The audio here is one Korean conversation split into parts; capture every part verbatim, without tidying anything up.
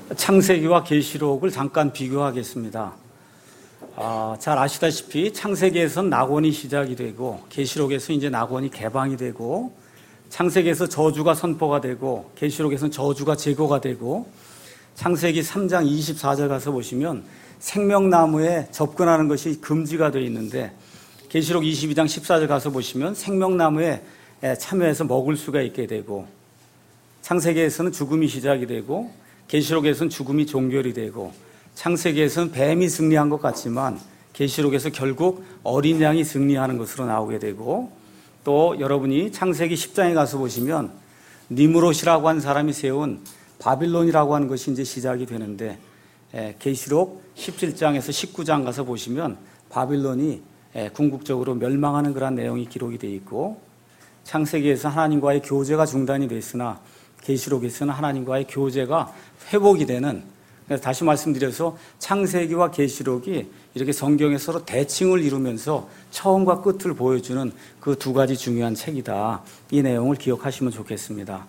창세기와 계시록을 잠깐 비교하겠습니다. 아, 잘 아시다시피 창세기에서는 낙원이 시작이 되고 계시록에서 이제 낙원이 개방이 되고 창세기에서 저주가 선포가 되고 계시록에서는 저주가 제거가 되고 창세기 삼 장 이십사 절 가서 보시면 생명나무에 접근하는 것이 금지가 되어 있는데 계시록 이십이 장 십사 절 가서 보시면 생명나무에 참여해서 먹을 수가 있게 되고 창세기에서는 죽음이 시작이 되고 계시록에서는 죽음이 종결이 되고 창세기에서는 뱀이 승리한 것 같지만 계시록에서 결국 어린 양이 승리하는 것으로 나오게 되고 또 여러분이 창세기 십 장에 가서 보시면 니므롯이라고 한 사람이 세운 바빌론이라고 하는 것이 이제 시작이 되는데 계시록 십칠 장에서 십구 장 가서 보시면 바빌론이 궁극적으로 멸망하는 그런 내용이 기록이 되어 있고 창세기에서 하나님과의 교제가 중단이 됐으나 계시록에서는 하나님과의 교제가 회복이 되는, 그래서 다시 말씀드려서 창세기와 계시록이 이렇게 성경에 서로 대칭을 이루면서 처음과 끝을 보여주는 그 두 가지 중요한 책이다. 이 내용을 기억하시면 좋겠습니다.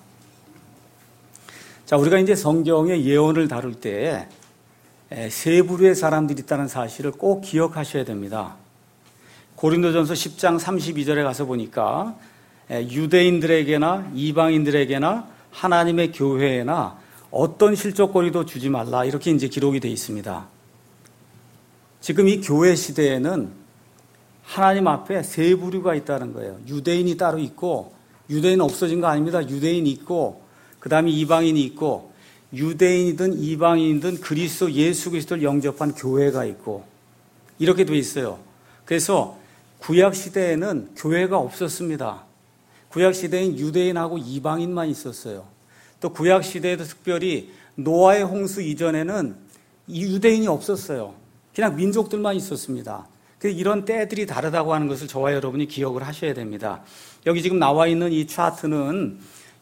자, 우리가 이제 성경의 예언을 다룰 때 세 부류의 사람들이 있다는 사실을 꼭 기억하셔야 됩니다. 고린도전서 십 장 삼십이 절에 가서 보니까 유대인들에게나 이방인들에게나 하나님의 교회에나 어떤 실족거리도 주지 말라, 이렇게 이제 기록이 되어 있습니다. 지금 이 교회 시대에는 하나님 앞에 세 부류가 있다는 거예요. 유대인이 따로 있고, 유대인 없어진 거 아닙니다. 유대인이 있고, 그 다음에 이방인이 있고, 유대인이든 이방인이든 그리스도 예수 그리스도를 영접한 교회가 있고, 이렇게 되어 있어요. 그래서 구약 시대에는 교회가 없었습니다. 구약 시대엔 유대인하고 이방인만 있었어요. 또 구약 시대에도 특별히 노아의 홍수 이전에는 유대인이 없었어요. 그냥 민족들만 있었습니다. 그래서 이런 때들이 다르다고 하는 것을 저와 여러분이 기억을 하셔야 됩니다. 여기 지금 나와 있는 이 차트는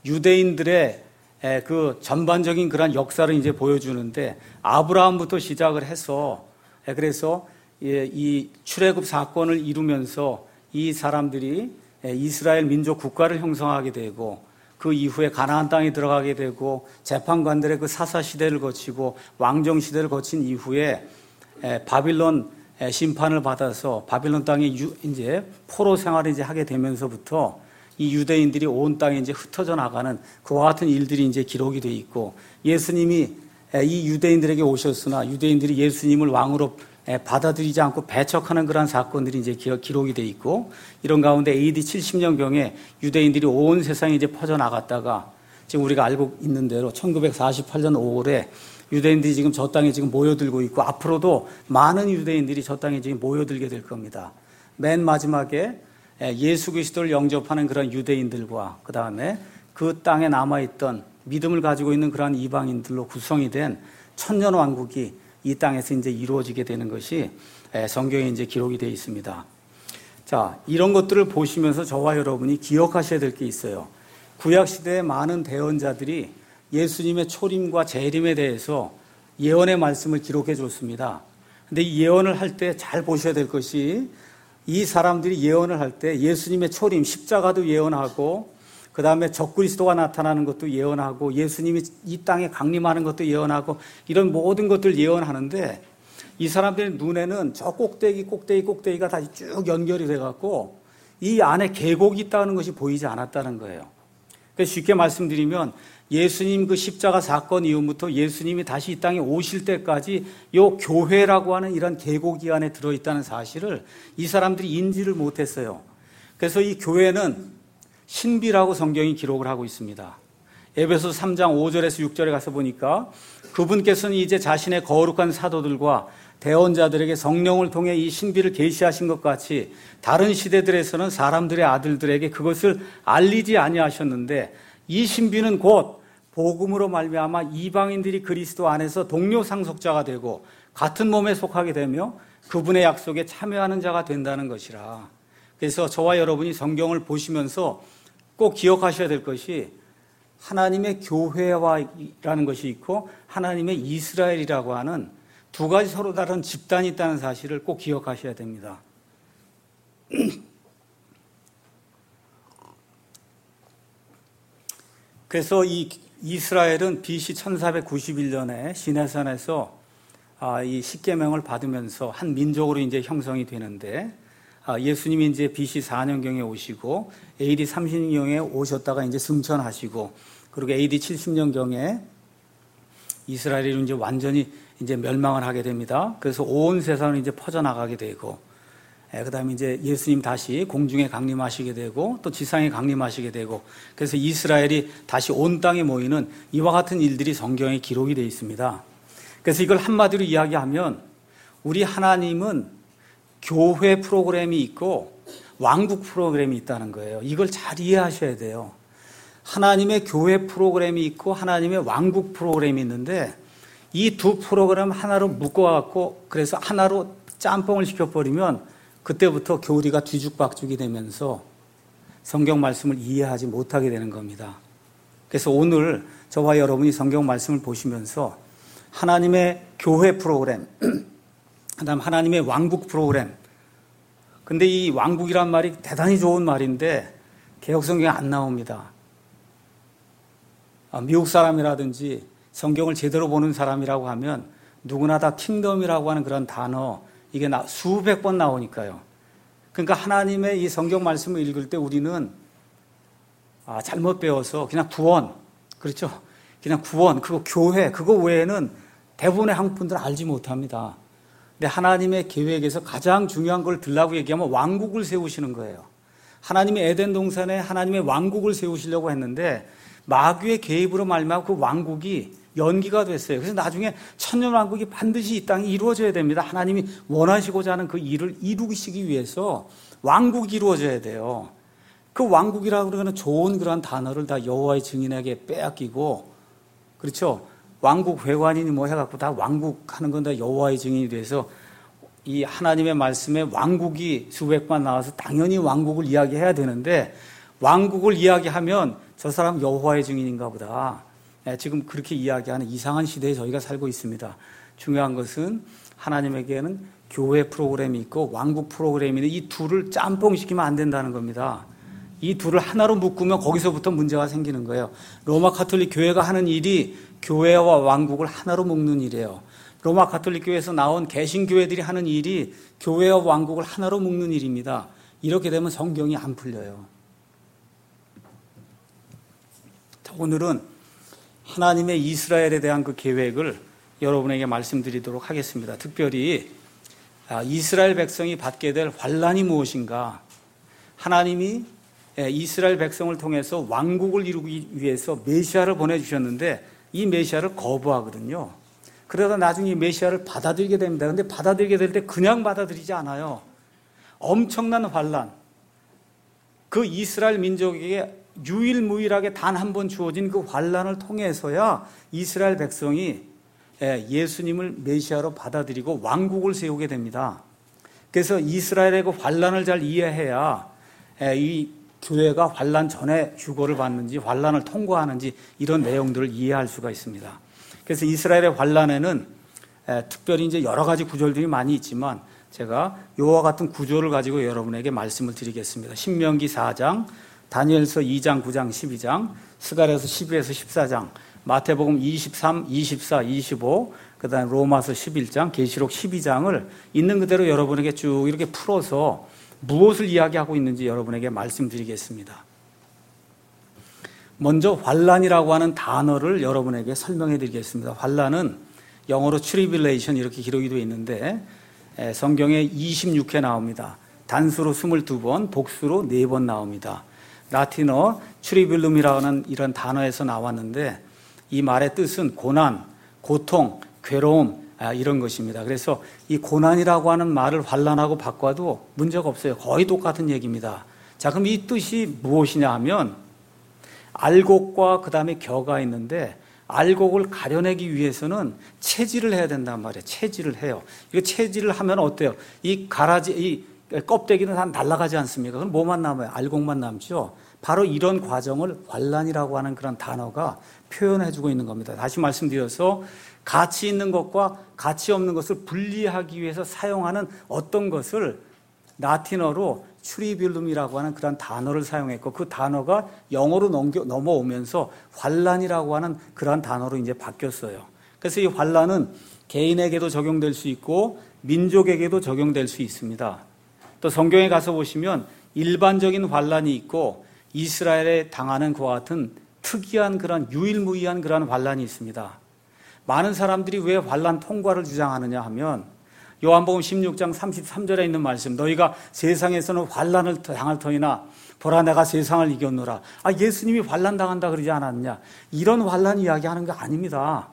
유대인들의 그 전반적인 그런 역사를 이제 보여주는데 아브라함부터 시작을 해서 그래서 이 출애굽 사건을 이루면서 이 사람들이 이스라엘 민족 국가를 형성하게 되고 그 이후에 가나안 땅에 들어가게 되고 재판관들의 그 사사 시대를 거치고 왕정 시대를 거친 이후에 바빌론 심판을 받아서 바빌론 땅에 이제 포로 생활을 이제 하게 되면서부터 이 유대인들이 온 땅에 이제 흩어져 나가는 그와 같은 일들이 이제 기록이 돼 있고 예수님이 이 유대인들에게 오셨으나 유대인들이 예수님을 왕으로 받아들이지 않고 배척하는 그런 사건들이 이제 기록이 돼 있고 이런 가운데 에이디 칠십 년경에 유대인들이 온 세상에 이제 퍼져 나갔다가 지금 우리가 알고 있는 대로 천구백사십팔 년 오월에 유대인들이 지금 저 땅에 지금 모여들고 있고 앞으로도 많은 유대인들이 저 땅에 지금 모여들게 될 겁니다. 맨 마지막에 예수 그리스도를 영접하는 그런 유대인들과 그 다음에 그 땅에 남아있던 믿음을 가지고 있는 그런 이방인들로 구성이 된 천년 왕국이 이 땅에서 이제 이루어지게 되는 것이 성경에 이제 기록이 되어 있습니다. 자, 이런 것들을 보시면서 저와 여러분이 기억하셔야 될 게 있어요. 구약시대의 많은 대언자들이 예수님의 초림과 재림에 대해서 예언의 말씀을 기록해 줬습니다. 근데 이 예언을 할 때 잘 보셔야 될 것이 이 사람들이 예언을 할 때 예수님의 초림, 십자가도 예언하고 그 다음에 적그리스도가 나타나는 것도 예언하고 예수님이 이 땅에 강림하는 것도 예언하고 이런 모든 것들 예언하는데 이 사람들의 눈에는 저 꼭대기 꼭대기 꼭대기가 다시 쭉 연결이 돼갖고 이 안에 계곡이 있다는 것이 보이지 않았다는 거예요. 그래서 쉽게 말씀드리면 예수님 그 십자가 사건 이후부터 예수님이 다시 이 땅에 오실 때까지 요 교회라고 하는 이런 계곡이 안에 들어있다는 사실을 이 사람들이 인지를 못했어요. 그래서 이 교회는 신비라고 성경이 기록을 하고 있습니다. 에베소 삼 장 오 절에서 육 절에 가서 보니까 그분께서는 이제 자신의 거룩한 사도들과 대언자들에게 성령을 통해 이 신비를 계시하신 것 같이 다른 시대들에서는 사람들의 아들들에게 그것을 알리지 아니하셨는데 이 신비는 곧 복음으로 말미암아 이방인들이 그리스도 안에서 동료 상속자가 되고 같은 몸에 속하게 되며 그분의 약속에 참여하는 자가 된다는 것이라. 그래서 저와 여러분이 성경을 보시면서 꼭 기억하셔야 될 것이 하나님의 교회와라는 것이 있고 하나님의 이스라엘이라고 하는 두 가지 서로 다른 집단이 있다는 사실을 꼭 기억하셔야 됩니다. 그래서 이 이스라엘은 비씨 천사백구십일 년에 시내산에서 이 십계명을 받으면서 한 민족으로 이제 형성이 되는데, 예수님이 이제 비씨 사 년경에 오시고 에이디 삼십 년경에 오셨다가 이제 승천하시고, 그리고 에이디 칠십 년경에 이스라엘이 이제 완전히 이제 멸망을 하게 됩니다. 그래서 온 세상을 이제 퍼져나가게 되고, 그 다음에 이제 예수님 다시 공중에 강림하시게 되고, 또 지상에 강림하시게 되고, 그래서 이스라엘이 다시 온 땅에 모이는 이와 같은 일들이 성경에 기록이 되어 있습니다. 그래서 이걸 한마디로 이야기하면, 우리 하나님은 교회 프로그램이 있고 왕국 프로그램이 있다는 거예요. 이걸 잘 이해하셔야 돼요. 하나님의 교회 프로그램이 있고 하나님의 왕국 프로그램이 있는데, 이 두 프로그램 하나로 묶어갖고 그래서 하나로 짬뽕을 시켜버리면 그때부터 교리가 뒤죽박죽이 되면서 성경 말씀을 이해하지 못하게 되는 겁니다. 그래서 오늘 저와 여러분이 성경 말씀을 보시면서 하나님의 교회 프로그램, 그다음 하나님의 왕국 프로그램. 근데 이 왕국이란 말이 대단히 좋은 말인데 개역성경에 안 나옵니다. 미국 사람이라든지 성경을 제대로 보는 사람이라고 하면 누구나 다 킹덤이라고 하는 그런 단어, 이게 수백 번 나오니까요. 그러니까 하나님의 이 성경 말씀을 읽을 때 우리는 아, 잘못 배워서 그냥 구원, 그렇죠? 그냥 구원, 그거 교회, 그거 외에는 대부분의 한국 분들은 알지 못합니다. 근데 하나님의 계획에서 가장 중요한 걸 들라고 얘기하면 왕국을 세우시는 거예요. 하나님의 에덴 동산에 하나님의 왕국을 세우시려고 했는데 마귀의 개입으로 말미암아 그 왕국이 연기가 됐어요. 그래서 나중에 천년왕국이 반드시 이 땅에 이루어져야 됩니다. 하나님이 원하시고자 하는 그 일을 이루시기 위해서 왕국이 이루어져야 돼요. 그 왕국이라고 그러는 좋은 그런 단어를 다 여호와의 증인에게 빼앗기고, 그렇죠? 왕국 회관이니 뭐 해갖고 다 왕국 하는 건 다 여호와의 증인이 돼서 이 하나님의 말씀에 왕국이 수백 번 나와서 당연히 왕국을 이야기해야 되는데, 왕국을 이야기하면 저 사람 여호와의 증인인가 보다. 지금 그렇게 이야기하는 이상한 시대에 저희가 살고 있습니다. 중요한 것은 하나님에게는 교회 프로그램이 있고 왕국 프로그램이 있는데 이 둘을 짬뽕시키면 안 된다는 겁니다. 이 둘을 하나로 묶으면 거기서부터 문제가 생기는 거예요. 로마 가톨릭 교회가 하는 일이 교회와 왕국을 하나로 묶는 일이에요. 로마 가톨릭 교회에서 나온 개신교회들이 하는 일이 교회와 왕국을 하나로 묶는 일입니다. 이렇게 되면 성경이 안 풀려요. 자, 오늘은 하나님의 이스라엘에 대한 그 계획을 여러분에게 말씀드리도록 하겠습니다. 특별히 이스라엘 백성이 받게 될 환난이 무엇인가, 하나님이 이스라엘 백성을 통해서 왕국을 이루기 위해서 메시아를 보내주셨는데 이 메시아를 거부하거든요. 그러다 나중에 이 메시아를 받아들이게 됩니다. 그런데 받아들이게 될 때 그냥 받아들이지 않아요. 엄청난 환난, 그 이스라엘 민족에게 유일무이하게 단 한 번 주어진 그 환난을 통해서야 이스라엘 백성이 예수님을 메시아로 받아들이고 왕국을 세우게 됩니다. 그래서 이스라엘의 그 환난을 잘 이해해야 이 교회가 환난 전에 휴거를 받는지 환난을 통과하는지 이런 내용들을 이해할 수가 있습니다. 그래서 이스라엘의 환난에는 특별히 이제 여러 가지 구절들이 많이 있지만 제가 이와 같은 구조를 가지고 여러분에게 말씀을 드리겠습니다. 신명기 사 장, 다니엘서 이 장, 구 장, 십이 장, 스가랴서 십일에서 십사 장, 마태복음 이십삼, 이십사, 이십오, 그 다음에 로마서 십일 장, 계시록 십이 장을 있는 그대로 여러분에게 쭉 이렇게 풀어서 무엇을 이야기하고 있는지 여러분에게 말씀드리겠습니다. 먼저 환난이라고 하는 단어를 여러분에게 설명해 드리겠습니다. 환난은 영어로 tribulation 이렇게 기록이 되어 있는데 성경에 이십육 회 나옵니다. 단수로 이십이 번, 복수로 네 번 나옵니다. 라틴어 트리빌룸이라는 이런 단어에서 나왔는데 이 말의 뜻은 고난, 고통, 괴로움 이런 것입니다. 그래서 이 고난이라고 하는 말을 환난하고 바꿔도 문제가 없어요. 거의 똑같은 얘기입니다. 자, 그럼 이 뜻이 무엇이냐 하면 알곡과 그 다음에 겨가 있는데 알곡을 가려내기 위해서는 채질을 해야 된단 말이에요. 채질을 해요. 이거 채질을 하면 어때요? 이 가라지, 이 껍데기는 다 날아가지 않습니까? 그럼 뭐만 남아요? 알곡만 남죠. 바로 이런 과정을 환난이라고 하는 그런 단어가 표현해주고 있는 겁니다. 다시 말씀드려서 가치 있는 것과 가치 없는 것을 분리하기 위해서 사용하는 어떤 것을 라틴어로 트리뷴룸이라고 하는 그런 단어를 사용했고 그 단어가 영어로 넘겨, 넘어오면서 환란이라고 하는 그런 단어로 이제 바뀌었어요. 그래서 이 환란은 개인에게도 적용될 수 있고 민족에게도 적용될 수 있습니다. 또 성경에 가서 보시면 일반적인 환란이 있고 이스라엘에 당하는 그와 같은 특이한 그런 유일무이한 그런 환란이 있습니다. 많은 사람들이 왜 환란 통과를 주장하느냐 하면 요한복음 십육 장 삼십삼 절에 있는 말씀, 너희가 세상에서는 환란을 당할 터이나 보라 내가 세상을 이겼노라. 아, 예수님이 환란 당한다 그러지 않았느냐? 이런 환란 이야기하는 거 아닙니다.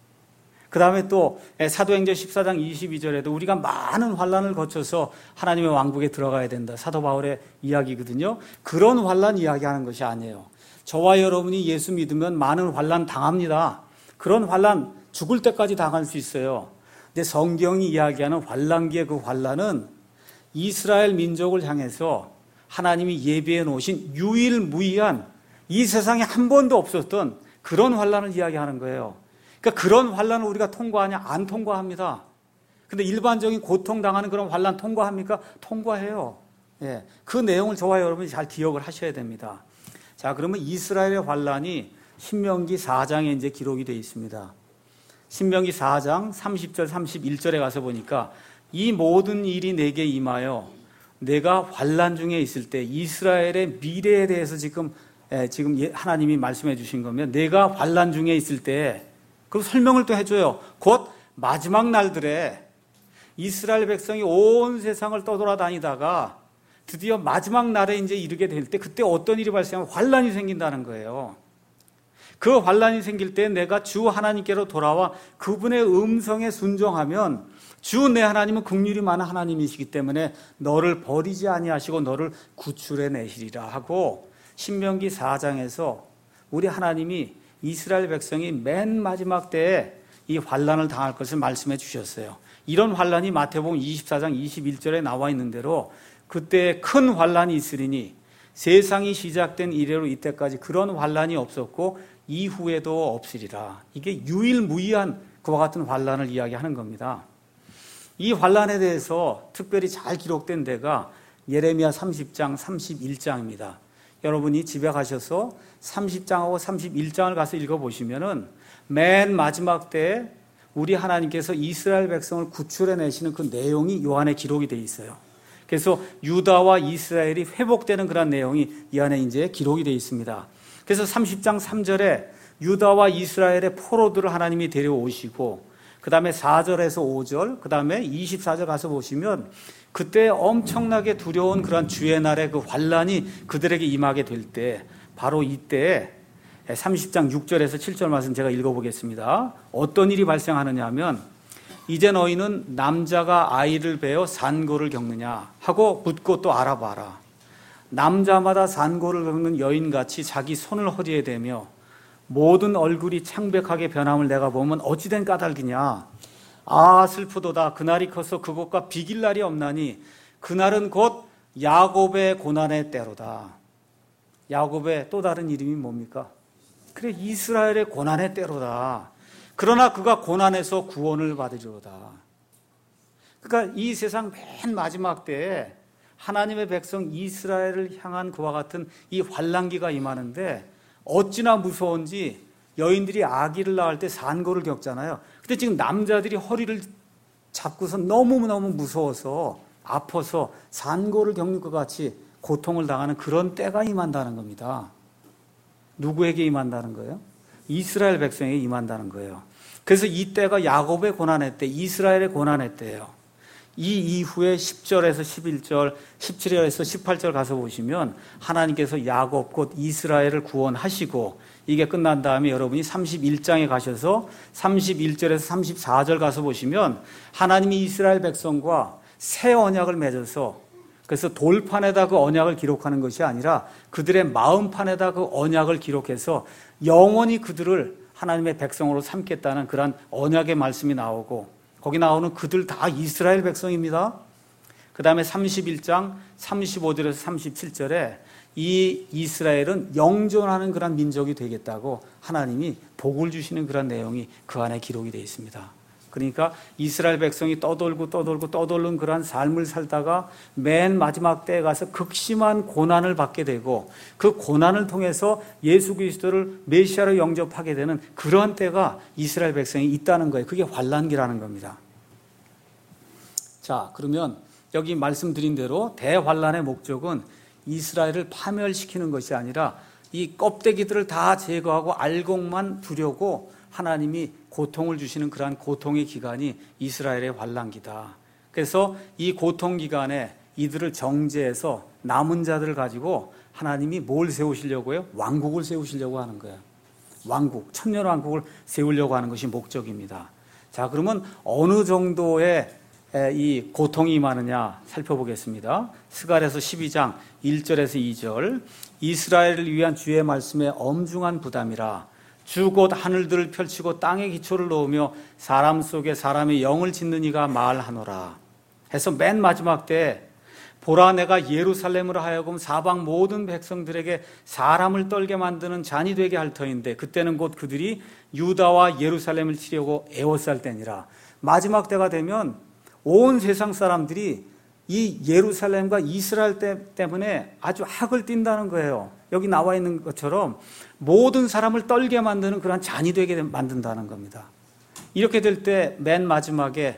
그 다음에 또 사도행전 십사 장 이십이 절에도 우리가 많은 환란을 거쳐서 하나님의 왕국에 들어가야 된다. 사도 바울의 이야기거든요. 그런 환란 이야기하는 것이 아니에요. 저와 여러분이 예수 믿으면 많은 환란 당합니다. 그런 환란 죽을 때까지 당할 수 있어요. 근데 성경이 이야기하는 환란기의 그 환란은 이스라엘 민족을 향해서 하나님이 예비해 놓으신 유일무이한 이 세상에 한 번도 없었던 그런 환란을 이야기하는 거예요. 그러니까 그런 환란을 우리가 통과하냐? 안 통과합니다. 근데 일반적인 고통당하는 그런 환란 통과합니까? 통과해요. 예, 그 내용을 저와 여러분이 잘 기억을 하셔야 됩니다. 자, 그러면 이스라엘의 환란이 신명기 사 장에 이제 기록이 되어 있습니다. 신명기 사 장 삼십 절 삼십일 절에 가서 보니까 이 모든 일이 내게 임하여 내가 환란 중에 있을 때 이스라엘의 미래에 대해서 지금 예, 지금 하나님이 말씀해 주신 거면 내가 환란 중에 있을 때 그 설명을 또 해줘요. 곧 마지막 날들에 이스라엘 백성이 온 세상을 떠돌아다니다가 드디어 마지막 날에 이제 이르게 될 때 그때 어떤 일이 발생하면 환란이 생긴다는 거예요. 그 환란이 생길 때 내가 주 하나님께로 돌아와 그분의 음성에 순종하면 주 내 하나님은 긍휼이 많은 하나님이시기 때문에 너를 버리지 아니하시고 너를 구출해 내시리라 하고 신명기 사 장에서 우리 하나님이 이스라엘 백성이 맨 마지막 때에 이 환란을 당할 것을 말씀해 주셨어요. 이런 환란이 마태복음 이십사 장 이십일 절에 나와 있는 대로 그때 큰 환란이 있으리니 세상이 시작된 이래로 이때까지 그런 환란이 없었고 이후에도 없으리라. 이게 유일무이한 그와 같은 환란을 이야기하는 겁니다. 이 환란에 대해서 특별히 잘 기록된 데가 예레미야 삼십 장 삼십일 장입니다. 여러분이 집에 가셔서 삼십 장하고 삼십일 장을 가서 읽어보시면은 맨 마지막 때에 우리 하나님께서 이스라엘 백성을 구출해 내시는 그 내용이 요 안에 기록이 되어 있어요. 그래서 유다와 이스라엘이 회복되는 그런 내용이 이 안에 이제 기록이 되어 있습니다. 그래서 삼십 장 삼 절에 유다와 이스라엘의 포로들을 하나님이 데려오시고 그 다음에 사 절에서 오 절, 그 다음에 이십사 절 가서 보시면 그때 엄청나게 두려운 그런 주의 날의 그 환란이 그들에게 임하게 될 때 바로 이때 삼십 장 육 절에서 칠 절 말씀 제가 읽어보겠습니다. 어떤 일이 발생하느냐 하면 이제 너희는 남자가 아이를 베어 산고를 겪느냐 하고 묻고 또 알아봐라. 남자마다 산고를 겪는 여인같이 자기 손을 허리에 대며 모든 얼굴이 창백하게 변함을 내가 보면 어찌된 까닭이냐. 아 슬프도다. 그날이 커서 그것과 비길 날이 없나니 그날은 곧 야곱의 고난의 때로다. 야곱의 또 다른 이름이 뭡니까? 그래 이스라엘의 고난의 때로다. 그러나 그가 고난에서 구원을 받으리로다. 그러니까 이 세상 맨 마지막 때에 하나님의 백성 이스라엘을 향한 그와 같은 이 환란기가 임하는데 어찌나 무서운지 여인들이 아기를 낳을 때 산고를 겪잖아요. 근데 지금 남자들이 허리를 잡고서 너무너무 무서워서 아파서 산고를 겪는 것 같이 고통을 당하는 그런 때가 임한다는 겁니다. 누구에게 임한다는 거예요? 이스라엘 백성에게 임한다는 거예요. 그래서 이 때가 야곱의 고난의 때, 이스라엘의 고난의 때예요. 이 이후에 십 절에서 십일 절, 십칠 절에서 십팔 절 가서 보시면 하나님께서 야곱 곧 이스라엘을 구원하시고 이게 끝난 다음에 여러분이 삼십일 장에 가셔서 삼십일 절에서 삼십사 절 가서 보시면 하나님이 이스라엘 백성과 새 언약을 맺어서 그래서 돌판에다 그 언약을 기록하는 것이 아니라 그들의 마음판에다 그 언약을 기록해서 영원히 그들을 하나님의 백성으로 삼겠다는 그런 언약의 말씀이 나오고 거기 나오는 그들 다 이스라엘 백성입니다. 그 다음에 삼십일 장 삼십오 절에서 삼십칠 절에 이 이스라엘은 영존하는 그런 민족이 되겠다고 하나님이 복을 주시는 그런 내용이 그 안에 기록이 되어 있습니다. 그러니까 이스라엘 백성이 떠돌고 떠돌고 떠돌는 그러한 삶을 살다가 맨 마지막 때에 가서 극심한 고난을 받게 되고 그 고난을 통해서 예수 그리스도를 메시아로 영접하게 되는 그런 때가 이스라엘 백성이 있다는 거예요. 그게 환란기라는 겁니다. 자, 그러면 여기 말씀드린 대로 대환란의 목적은 이스라엘을 파멸시키는 것이 아니라 이 껍데기들을 다 제거하고 알곡만 두려고 하나님이 고통을 주시는 그러한 고통의 기간이 이스라엘의 환란기다. 그래서 이 고통 기간에 이들을 정죄해서 남은 자들을 가지고 하나님이 뭘 세우시려고요? 왕국을 세우시려고 하는 거예요. 왕국, 천년 왕국을 세우려고 하는 것이 목적입니다. 자, 그러면 어느 정도의 이 고통이 임하느냐 살펴보겠습니다. 스가랴서 십이 장 일 절에서 이 절. 이스라엘을 위한 주의 말씀에 엄중한 부담이라. 주 곧 하늘들을 펼치고 땅에 기초를 놓으며 사람 속에 사람의 영을 짓는 이가 말하노라. 해서 맨 마지막 때 보라, 내가 예루살렘으로 하여금 사방 모든 백성들에게 사람을 떨게 만드는 잔이 되게 할 터인데 그때는 곧 그들이 유다와 예루살렘을 치려고 애워쌀 때니라. 마지막 때가 되면 온 세상 사람들이 이 예루살렘과 이스라엘 때문에 아주 학을 띈다는 거예요. 여기 나와 있는 것처럼 모든 사람을 떨게 만드는 그런 잔이 되게 만든다는 겁니다. 이렇게 될 때 맨 마지막에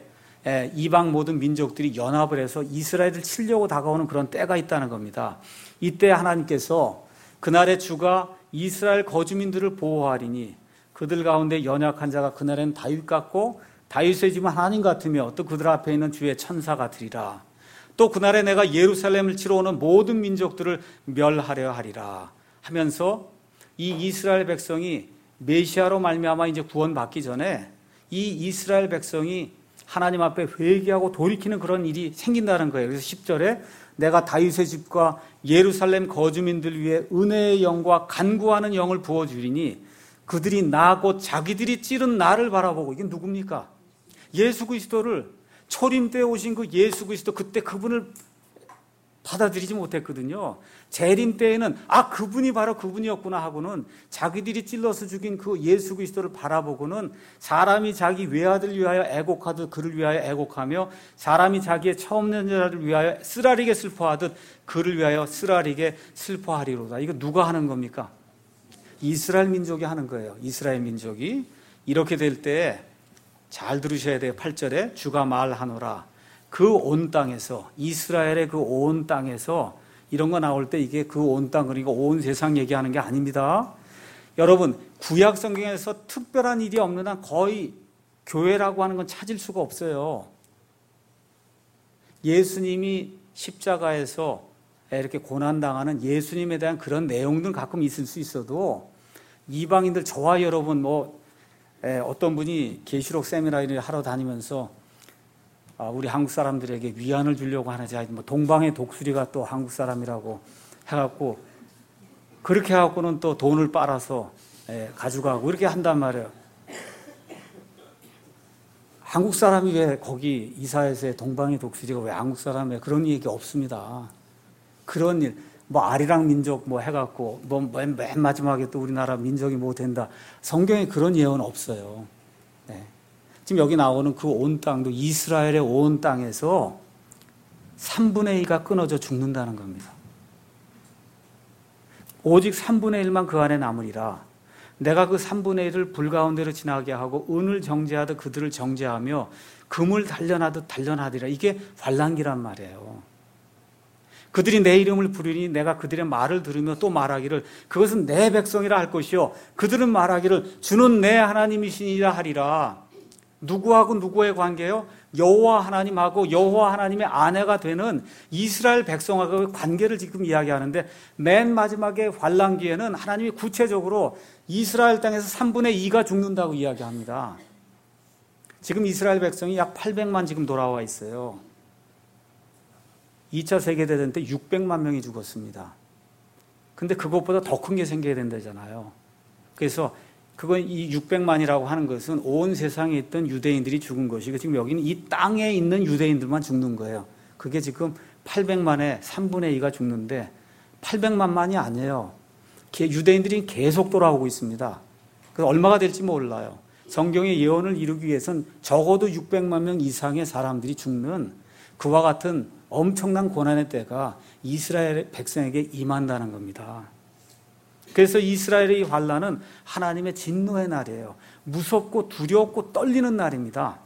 이방 모든 민족들이 연합을 해서 이스라엘을 치려고 다가오는 그런 때가 있다는 겁니다. 이때 하나님께서 그날의 주가 이스라엘 거주민들을 보호하리니 그들 가운데 연약한 자가 그날엔 다윗 같고 다윗의 집은 하나님 같으며 또 그들 앞에 있는 주의 천사 같으리라. 또 그날에 내가 예루살렘을 치러 오는 모든 민족들을 멸하려 하리라 하면서 이 이스라엘 백성이 메시아로 말미암아 이제 구원받기 전에 이 이스라엘 백성이 하나님 앞에 회개하고 돌이키는 그런 일이 생긴다는 거예요. 그래서 십 절에 내가 다윗의 집과 예루살렘 거주민들 위해 은혜의 영과 간구하는 영을 부어주리니 그들이 나 곧 자기들이 찌른 나를 바라보고, 이게 누굽니까? 예수 그리스도를, 초림 때 오신 그 예수 그리스도, 그때 그분을 받아들이지 못했거든요. 재림 때에는 아 그분이 바로 그분이었구나 하고는 자기들이 찔러서 죽인 그 예수 그리스도를 바라보고는 사람이 자기 외아들 위하여 애곡하듯 그를 위하여 애곡하며 사람이 자기의 처음 년자를 위하여 쓰라리게 슬퍼하듯 그를 위하여 쓰라리게 슬퍼하리로다. 이거 누가 하는 겁니까? 이스라엘 민족이 하는 거예요. 이스라엘 민족이. 이렇게 될 때 잘 들으셔야 돼요. 팔 절에 주가 말하노라. 그 온 땅에서, 이스라엘의 그 온 땅에서, 이런 거 나올 때 이게 그 온 땅, 그러니까 온 세상 얘기하는 게 아닙니다. 여러분, 구약 성경에서 특별한 일이 없는 한 거의 교회라고 하는 건 찾을 수가 없어요. 예수님이 십자가에서 이렇게 고난당하는 예수님에 대한 그런 내용들은 가끔 있을 수 있어도 이방인들, 저와 여러분, 뭐 어떤 분이 계시록 세미나를 하러 다니면서 우리 한국 사람들에게 위안을 주려고 하는지, 뭐 동방의 독수리가 또 한국 사람이라고 해갖고 그렇게 해갖고는 또 돈을 빨아서 가져가고 이렇게 한단 말이에요. 한국 사람이 왜 거기 이사회에서 동방의 독수리가 왜 한국 사람이에요? 그런 얘기 없습니다. 그런 일, 뭐 아리랑 민족 뭐 해갖고 뭐 맨 마지막에 또 우리나라 민족이 뭐 된다. 성경에 그런 예언은 없어요. 네. 지금 여기 나오는 그 온 땅도 이스라엘의 온 땅에서 삼분의 이가 끊어져 죽는다는 겁니다. 오직 삼분의 일만 그 안에 남으리라. 내가 그 삼분의 일을 불 가운데로 지나게 하고 은을 정죄하듯 그들을 정죄하며 금을 단련하듯 단련하리라. 이게 환란기란 말이에요. 그들이 내 이름을 부르니 내가 그들의 말을 들으며 또 말하기를 그것은 내 백성이라 할 것이요 그들은 말하기를 주는 내 하나님이시니라 하리라. 누구하고 누구의 관계요? 여호와 하나님하고 여호와 하나님의 아내가 되는 이스라엘 백성하고의 관계를 지금 이야기하는데, 맨 마지막에 환란기에는 하나님이 구체적으로 이스라엘 땅에서 삼분의 이가 죽는다고 이야기합니다. 지금 이스라엘 백성이 약 팔백만 지금 돌아와 있어요. 이 차 세계대전 때 육백만 명이 죽었습니다. 근데 그것보다 더 큰 게 생겨야 된다잖아요. 그래서 그건 이 육백만이라고 하는 것은 온 세상에 있던 유대인들이 죽은 것이고, 지금 여기는 이 땅에 있는 유대인들만 죽는 거예요. 그게 지금 팔백만의 삼분의 이가 죽는데 팔백만만이 아니에요. 유대인들이 계속 돌아오고 있습니다. 그래서 얼마가 될지 몰라요. 성경의 예언을 이루기 위해서는 적어도 육백만 명 이상의 사람들이 죽는 그와 같은 엄청난 고난의 때가 이스라엘 백성에게 임한다는 겁니다. 그래서 이스라엘의 이 환난은 하나님의 진노의 날이에요. 무섭고 두렵고 떨리는 날입니다.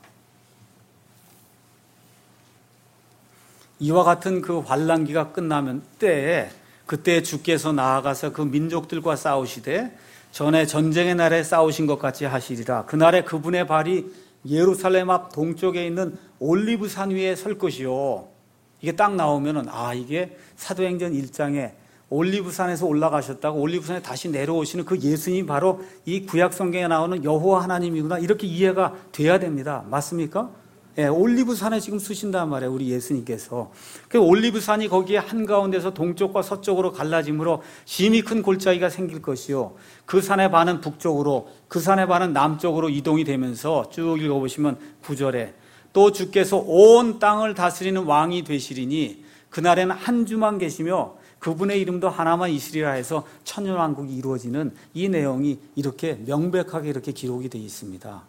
이와 같은 그 환난기가 끝나면 때에 그때 주께서 나아가서 그 민족들과 싸우시되 전에 전쟁의 날에 싸우신 것 같이 하시리라. 그날에 그분의 발이 예루살렘 앞 동쪽에 있는 올리브산 위에 설 것이요. 이게 딱 나오면은 아 이게 사도행전 일 장에 올리브산에서 올라가셨다고 올리브산에 다시 내려오시는 그 예수님이 바로 이 구약 성경에 나오는 여호와 하나님이구나 이렇게 이해가 돼야 됩니다. 맞습니까? 예, 올리브산에 지금 쓰신단 말이에요. 우리 예수님께서. 그 올리브산이 거기에 한가운데서 동쪽과 서쪽으로 갈라짐으로 심히 큰 골짜기가 생길 것이요. 그 산의 반은 북쪽으로 그 산의 반은 남쪽으로 이동이 되면서 쭉 읽어보시면 구 절에 또 주께서 온 땅을 다스리는 왕이 되시리니 그날에는 한 주만 계시며 그분의 이름도 하나만 있으리라 해서 천년왕국이 이루어지는 이 내용이 이렇게 명백하게 이렇게 기록이 되어 있습니다.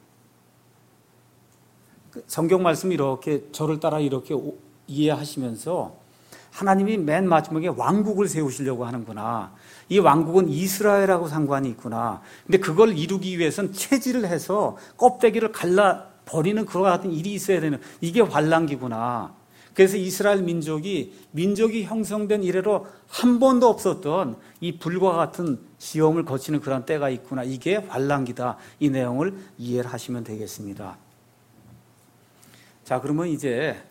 성경 말씀 이렇게 저를 따라 이렇게 이해하시면서 하나님이 맨 마지막에 왕국을 세우시려고 하는구나. 이 왕국은 이스라엘하고 상관이 있구나. 근데 그걸 이루기 위해서는 체질을 해서 껍데기를 갈라 버리는 그와 같은 일이 있어야 되는 이게 환난기구나. 그래서 이스라엘 민족이 민족이 형성된 이래로 한 번도 없었던 이 불과 같은 시험을 거치는 그런 때가 있구나. 이게 환난기다. 이 내용을 이해를 하시면 되겠습니다. 자, 그러면 이제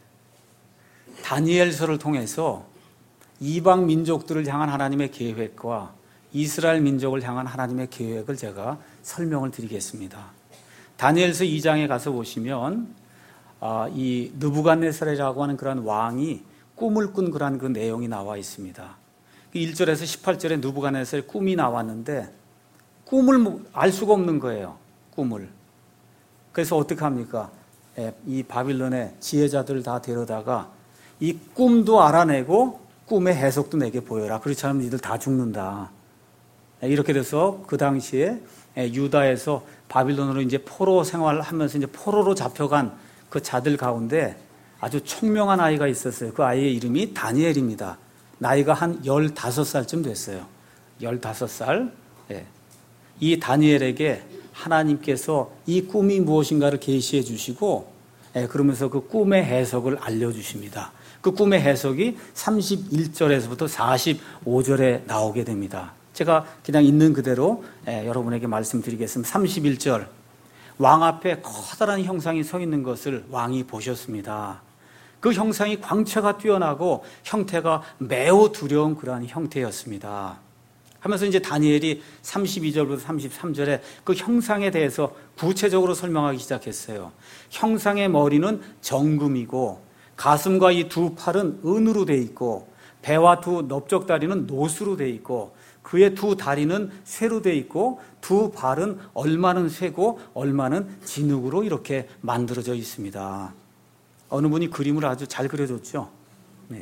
다니엘서를 통해서 이방 민족들을 향한 하나님의 계획과 이스라엘 민족을 향한 하나님의 계획을 제가 설명을 드리겠습니다. 다니엘서 이 장에 가서 보시면 이 느부갓네살이라고 하는 그런 왕이 꿈을 꾼 그런 그 내용이 나와 있습니다. 일 절에서 십팔 절에 느부갓네살의 꿈이 나왔는데 꿈을 알 수가 없는 거예요. 꿈을. 그래서 어떻게 합니까? 이 바빌론의 지혜자들을 다 데려다가 이 꿈도 알아내고 꿈의 해석도 내게 보여라. 그렇지 않으면 니들 다 죽는다. 이렇게 돼서 그 당시에 유다에서 바빌론으로 이제 포로 생활을 하면서 이제 포로로 잡혀간 그 자들 가운데 아주 총명한 아이가 있었어요. 그 아이의 이름이 다니엘입니다. 나이가 한 열다섯 살쯤 됐어요. 열다섯 살. 이 다니엘에게 하나님께서 이 꿈이 무엇인가를 계시해 주시고 그러면서 그 꿈의 해석을 알려주십니다. 그 꿈의 해석이 삼십일 절에서부터 사십오 절에 나오게 됩니다. 제가 그냥 있는 그대로 여러분에게 말씀드리겠습니다. 삼십일 절 왕 앞에 커다란 형상이 서 있는 것을 왕이 보셨습니다. 그 형상이 광채가 뛰어나고 형태가 매우 두려운 그러한 형태였습니다. 하면서 이제 다니엘이 삼십이 절부터 삼십삼 절에 그 형상에 대해서 구체적으로 설명하기 시작했어요. 형상의 머리는 정금이고 가슴과 이 두 팔은 은으로 돼 있고 배와 두 넓적다리는 노수로 돼 있고 그의 두 다리는 쇠로 돼 있고 두 발은 얼마는 쇠고 얼마는 진흙으로 이렇게 만들어져 있습니다. 어느 분이 그림을 아주 잘 그려줬죠. 네.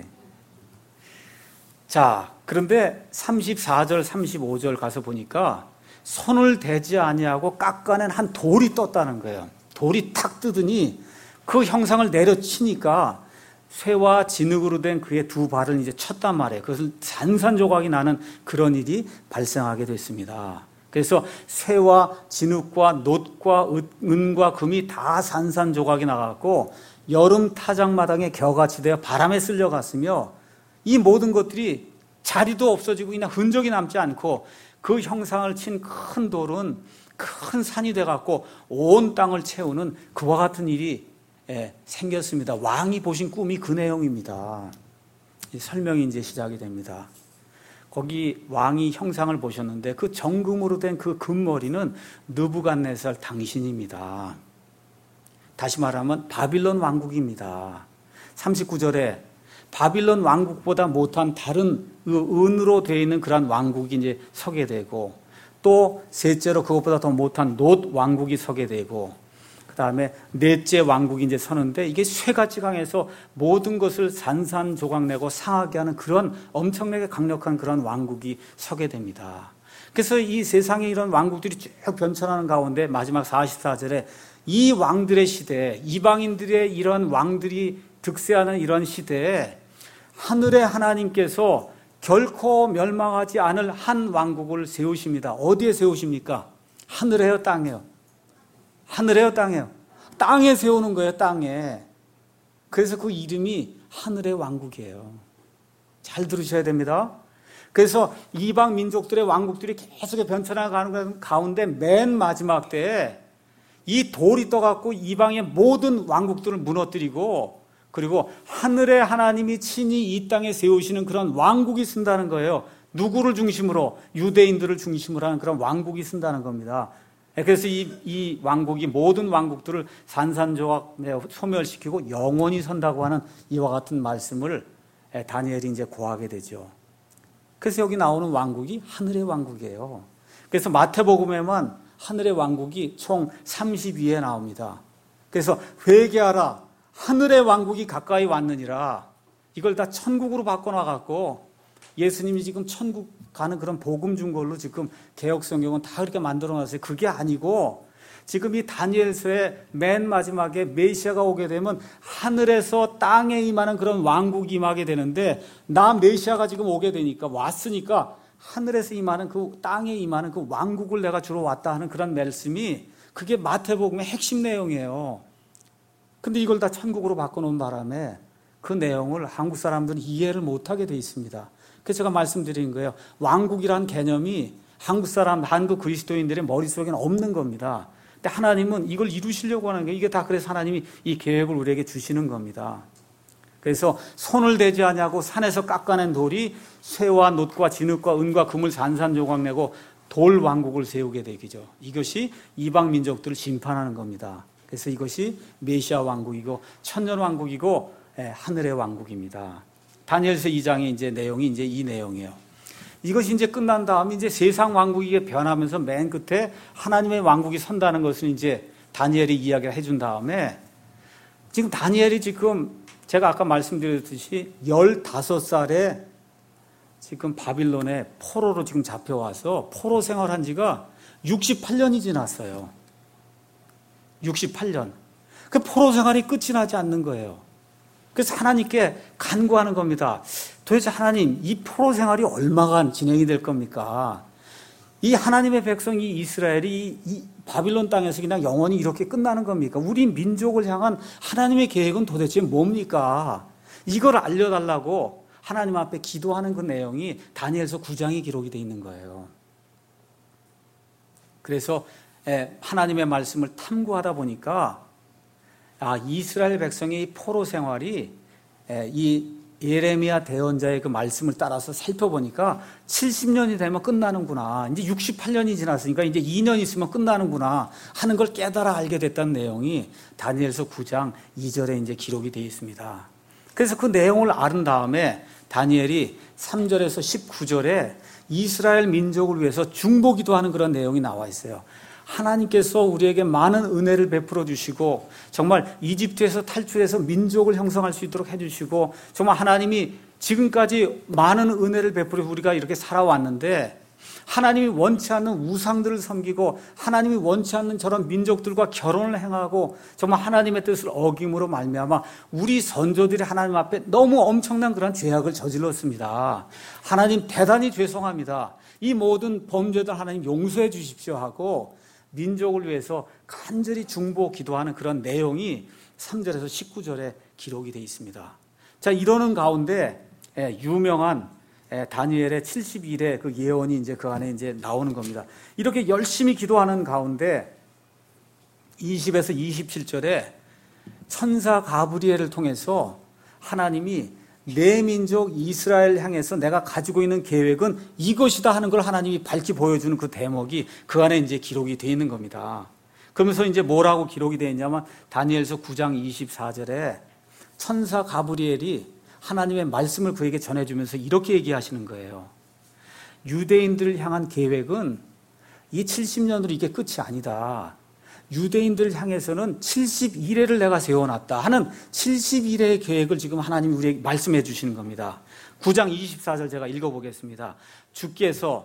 자, 그런데 삼십사 절, 삼십오 절 가서 보니까 손을 대지 아니하고 깎아낸 한 돌이 떴다는 거예요. 돌이 탁 뜨더니 그 형상을 내려치니까 쇠와 진흙으로 된 그의 두 발을 이제 쳤단 말이에요. 그것을 산산조각이 나는 그런 일이 발생하게 됐습니다. 그래서 쇠와 진흙과 놋과 은과 금이 다 산산조각이 나갔고 여름 타작마당에 겨같이 되어 바람에 쓸려갔으며 이 모든 것들이 자리도 없어지고 그냥 흔적이 남지 않고 그 형상을 친 큰 돌은 큰 산이 돼갖고 온 땅을 채우는 그와 같은 일이 생겼습니다. 왕이 보신 꿈이 그 내용입니다. 설명이 이제 시작이 됩니다. 거기 왕이 형상을 보셨는데 그 정금으로 된 그 금머리는 느부갓네살 당신입니다. 다시 말하면 바빌론 왕국입니다. 삼십구 절에 바빌론 왕국보다 못한 다른 은으로 되어 있는 그런 왕국이 이제 서게 되고 또 셋째로 그것보다 더 못한 놋 왕국이 서게 되고 그 다음에 넷째 왕국이 이제 서는데 이게 쇠같이 강해서 모든 것을 산산조각내고 상하게 하는 그런 엄청나게 강력한 그런 왕국이 서게 됩니다. 그래서 이 세상에 이런 왕국들이 쭉 변천하는 가운데 마지막 사십사 절에 이 왕들의 시대에, 이방인들의 이런 왕들이 득세하는 이런 시대에 하늘의 하나님께서 결코 멸망하지 않을 한 왕국을 세우십니다. 어디에 세우십니까? 하늘에요, 땅에요? 하늘에요, 땅에요? 땅에 세우는 거예요, 땅에. 그래서 그 이름이 하늘의 왕국이에요. 잘 들으셔야 됩니다. 그래서 이방 민족들의 왕국들이 계속 변천해가는 가운데 맨 마지막 때에 이 돌이 떠갖고 이방의 모든 왕국들을 무너뜨리고, 그리고 하늘의 하나님이 친히 이 땅에 세우시는 그런 왕국이 쓴다는 거예요. 누구를 중심으로? 유대인들을 중심으로 하는 그런 왕국이 쓴다는 겁니다. 그래서 이, 이 왕국이 모든 왕국들을 산산조각 소멸시키고 영원히 선다고 하는 이와 같은 말씀을 다니엘이 이제 고하게 되죠. 그래서 여기 나오는 왕국이 하늘의 왕국이에요. 그래서 마태복음에만 하늘의 왕국이 총 삼십이 회 나옵니다. 그래서 회개하라, 하늘의 왕국이 가까이 왔느니라. 이걸 다 천국으로 바꿔놔갖고 예수님이 지금 천국 가는 그런 복음 준 걸로 지금 개혁성경은 다 그렇게 만들어놨어요. 그게 아니고 지금 이 다니엘서의 맨 마지막에 메시아가 오게 되면 하늘에서 땅에 임하는 그런 왕국이 임하게 되는데, 나 메시아가 지금 오게 되니까, 왔으니까 하늘에서 임하는 그 땅에 임하는 그 왕국을 내가 주러 왔다 하는 그런 말씀이, 그게 마태복음의 핵심 내용이에요. 근데 이걸 다 천국으로 바꿔놓은 바람에 그 내용을 한국 사람들은 이해를 못하게 돼 있습니다. 그래서 제가 말씀드린 거예요. 왕국이란 개념이 한국 사람, 한국 그리스도인들의 머릿속에는 없는 겁니다. 근데 하나님은 이걸 이루시려고 하는 게, 이게 다 그래서 하나님이 이 계획을 우리에게 주시는 겁니다. 그래서 손을 대지 아니하고 산에서 깎아낸 돌이 쇠와 놋과 진흙과 은과 금을 산산조각 내고 돌 왕국을 세우게 되기죠. 이것이 이방 민족들을 심판하는 겁니다. 그래서 이것이 메시아 왕국이고 천년 왕국이고 하늘의 왕국입니다. 다니엘서 이 장의 이제 내용이 이제 이 내용이에요. 이것이 이제 끝난 다음에 이제 세상 왕국이 변하면서 맨 끝에 하나님의 왕국이 선다는 것을 이제 다니엘이 이야기를 해준 다음에, 지금 다니엘이 지금 제가 아까 말씀드렸듯이 열다섯 살에 지금 바빌론에 포로로 지금 잡혀와서 포로 생활한 지가 육십팔 년이 지났어요. 육십팔 년. 그 포로 생활이 끝이 나지 않는 거예요. 그래서 하나님께 간구하는 겁니다. 도대체 하나님, 이 포로 생활이 얼마간 진행이 될 겁니까? 이 하나님의 백성이 이스라엘이 이 바빌론 땅에서 그냥 영원히 이렇게 끝나는 겁니까? 우리 민족을 향한 하나님의 계획은 도대체 뭡니까? 이걸 알려달라고 하나님 앞에 기도하는 그 내용이 다니엘서 구 장에 기록이 되어 있는 거예요. 그래서 하나님의 말씀을 탐구하다 보니까, 아, 이스라엘 백성의 포로 생활이 이 예레미야 대언자의 그 말씀을 따라서 살펴보니까 칠십 년이 되면 끝나는구나. 이제 육십팔 년이 지났으니까 이제 이 년 있으면 끝나는구나 하는 걸 깨달아 알게 됐다는 내용이 다니엘서 구 장 이 절에 이제 기록이 되어 있습니다. 그래서 그 내용을 아는 다음에 다니엘이 삼 절에서 십구 절에 이스라엘 민족을 위해서 중보기도하는 그런 내용이 나와 있어요. 하나님께서 우리에게 많은 은혜를 베풀어 주시고 정말 이집트에서 탈출해서 민족을 형성할 수 있도록 해주시고, 정말 하나님이 지금까지 많은 은혜를 베풀어 우리가 이렇게 살아왔는데, 하나님이 원치 않는 우상들을 섬기고 하나님이 원치 않는 저런 민족들과 결혼을 행하고 정말 하나님의 뜻을 어김으로 말미암아 우리 선조들이 하나님 앞에 너무 엄청난 그런 죄악을 저질렀습니다. 하나님 대단히 죄송합니다. 이 모든 범죄들 하나님 용서해 주십시오 하고 민족을 위해서 간절히 중보 기도하는 그런 내용이 삼 절에서 십구 절에 기록이 되어 있습니다. 자, 이러는 가운데 유명한 다니엘의 칠십일 회 그 예언이 이제 그 안에 이제 나오는 겁니다. 이렇게 열심히 기도하는 가운데 이십에서 이십칠 절에 천사 가브리엘을 통해서 하나님이 내 민족 이스라엘 향해서 내가 가지고 있는 계획은 이것이다 하는 걸 하나님이 밝히 보여주는 그 대목이 그 안에 이제 기록이 되어 있는 겁니다. 그러면서 이제 뭐라고 기록이 되어 있냐면 다니엘서 구 장 이십사 절에 천사 가브리엘이 하나님의 말씀을 그에게 전해주면서 이렇게 얘기하시는 거예요. 유대인들을 향한 계획은 이 칠십 년으로 이게 끝이 아니다. 유대인들을 향해서는 칠십일 회를 내가 세워놨다 하는 칠십일 회의 계획을 지금 하나님이 우리에게 말씀해 주시는 겁니다. 구 장 이십사 절 제가 읽어보겠습니다. 주께서